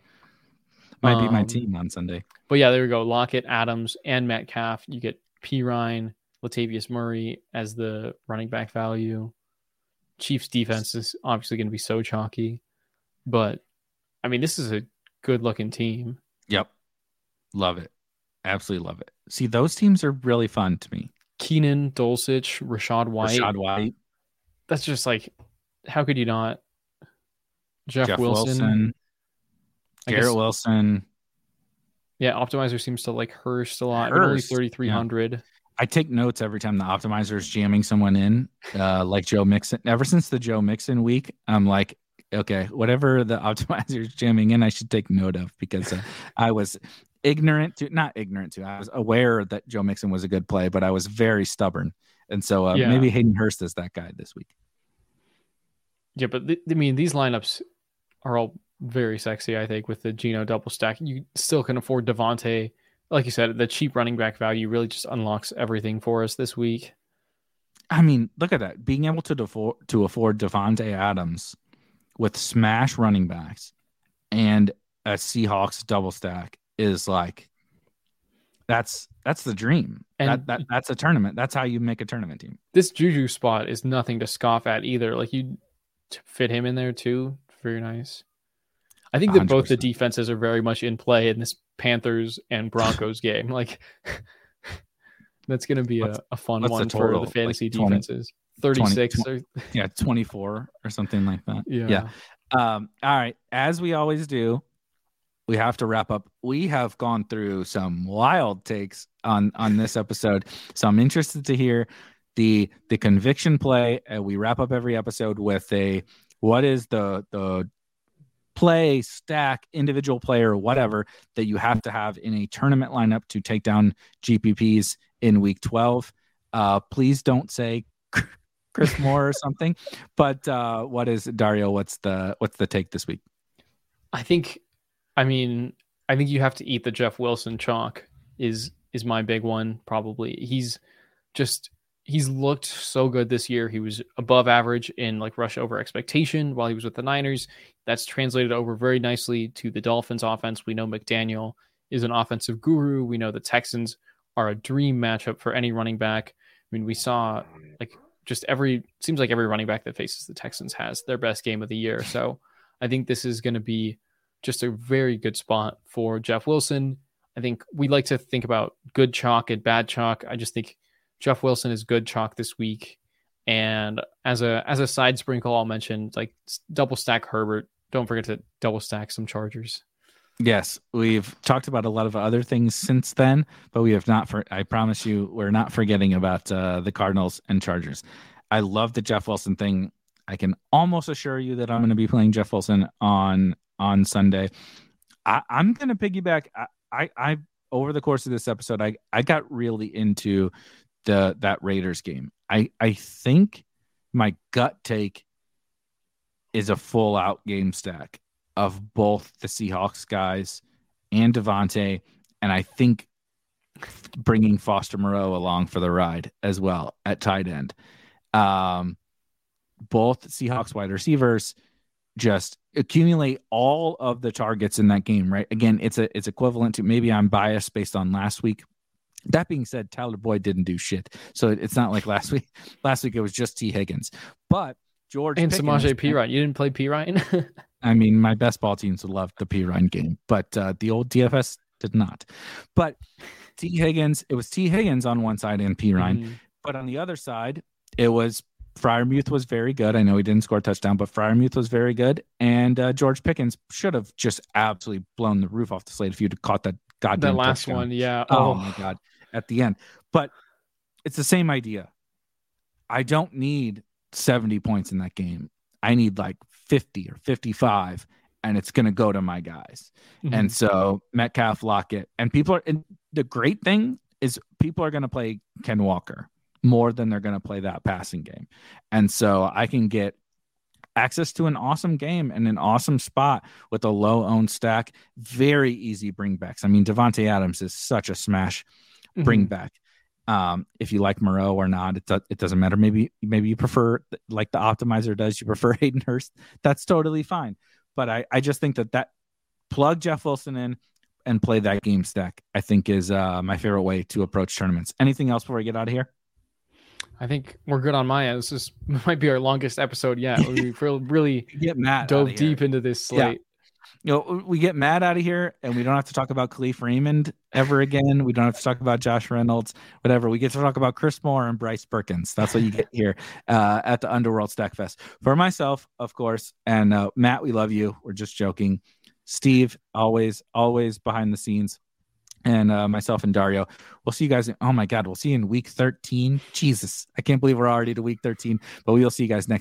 Might um, be my team on Sunday. But yeah, there we go. Lockett, Adams, and Metcalf. You get P. Ryan, Latavius Murray as the running back value. Chiefs defense is obviously going to be so chalky. But, I mean, this is a good-looking team. Yep. Love it. Absolutely love it. See, those teams are really fun to me. Keenan, Dulcich, Rashad White. Rashad White. That's just like, how could you not? Jeff, Jeff Wilson. Wilson. Garrett guess, Wilson. Yeah, Optimizer seems to like Hurst a lot. Only thirty-three hundred. Yeah. I take notes every time the Optimizer is jamming someone in, uh, like Joe Mixon. Ever since the Joe Mixon week, I'm like, okay, whatever the Optimizer is jamming in, I should take note of because uh, I was ignorant to, not ignorant to, I was aware that Joe Mixon was a good play, but I was very stubborn. And so uh, yeah. maybe Hayden Hurst is that guy this week. Yeah, but th- I mean, these lineups are all very sexy, I think, with the Geno double stack. You still can afford Devontae. Like you said, the cheap running back value really just unlocks everything for us this week. I mean, look at that. Being able to defo- to afford Devontae Adams with smash running backs and a Seahawks double stack is like, that's that's the dream. And that, that that's a tournament. That's how you make a tournament team. This Juju spot is nothing to scoff at either. Like, you fit him in there too. Very nice. I think that one hundred percent. Both the defenses are very much in play in this Panthers and Broncos game. Like, that's going to be a, a fun one the for the fantasy like twenty, defenses. thirty-six twenty, or yeah, twenty-four or something like that. Yeah. Yeah. Um, all right. As we always do, we have to wrap up. We have gone through some wild takes on on this episode, so I'm interested to hear the the conviction play. Uh, we wrap up every episode with a what is the the play, stack, individual player, whatever that you have to have in a tournament lineup to take down G P Ps in week twelve. Uh, please don't say Chris Moore or something. But uh, what is Dario? What's the what's the take this week? I think, I mean, I think you have to eat the Jeff Wilson chalk. Is is my big one probably. He's just. He's looked so good this year. He was above average in like rush over expectation while he was with the Niners. That's translated over very nicely to the Dolphins offense. We know McDaniel is an offensive guru. We know the Texans are a dream matchup for any running back. I mean, we saw like just every, seems like every running back that faces the Texans has their best game of the year. So I think this is going to be just a very good spot for Jeff Wilson. I think we like to think about good chalk and bad chalk. I just think Jeff Wilson is good chalk this week. And as a as a side sprinkle, I'll mention like double stack Herbert, don't forget to double stack some Chargers. Yes, we've talked about a lot of other things since then, but we have not. For I promise you, we're not forgetting about uh, the Cardinals and Chargers. I love the Jeff Wilson thing. I can almost assure you that I'm going to be playing Jeff Wilson on on Sunday. I, I'm going to piggyback. I, I, I over the course of this episode, I, I got really into the that Raiders game. I, I think my gut take is a full out game stack of both the Seahawks guys and Devontae, and I think bringing Foster Moreau along for the ride as well at tight end. Um, both Seahawks wide receivers just accumulate all of the targets in that game, right? Again, it's a it's equivalent to, maybe I'm biased based on last week. That being said, Tyler Boyd didn't do shit, so it's not like last week. Last week it was just T. Higgins, but George and Pickens, Samaje Perine. You didn't play Perine? I mean, my best ball teams loved the Perine game, but uh, the old D F S did not. But T. Higgins, it was T. Higgins on one side and Perine, mm-hmm. but on the other side, it was Freiermuth was very good. I know he didn't score a touchdown, but Freiermuth was very good, and uh, George Pickens should have just absolutely blown the roof off the slate if you'd caught that goddamn that last touchdown. one. Yeah. Oh. oh my god, at the end. But it's the same idea. I don't need seventy points in that game. I need like fifty or fifty-five, and it's going to go to my guys. Mm-hmm. And so Metcalf, Lockett, and people are. And the great thing is people are going to play Ken Walker more than they're going to play that passing game. And so I can get access to an awesome game and an awesome spot with a low owned stack. Very easy bringbacks. I mean, Devontae Adams is such a smash mm-hmm. bring back. Um, if you like Moreau or not, it, do- it doesn't matter. Maybe, maybe you prefer, like the optimizer does, you prefer Hayden Hurst. That's totally fine. But I, I just think that that plug Jeff Wilson in and play that game stack, I think is uh, my favorite way to approach tournaments. Anything else before we get out of here? I think we're good on my end. This is, might be our longest episode yet. We really get Matt dove deep into this slate. Yeah. You know, we get Matt out of here, and we don't have to talk about Khalif Raymond ever again. We don't have to talk about Josh Reynolds, whatever. We get to talk about Chris Moore and Bryce Perkins. That's what you get here uh, at the Underworld Stack Fest. For myself, of course, and uh, Matt, we love you. We're just joking. Steve, always, always behind the scenes. And uh, myself and Dario, we'll see you guys. In, oh my God, we'll see you in week thirteen. Jesus, I can't believe we're already to week thirteen, but we will see you guys next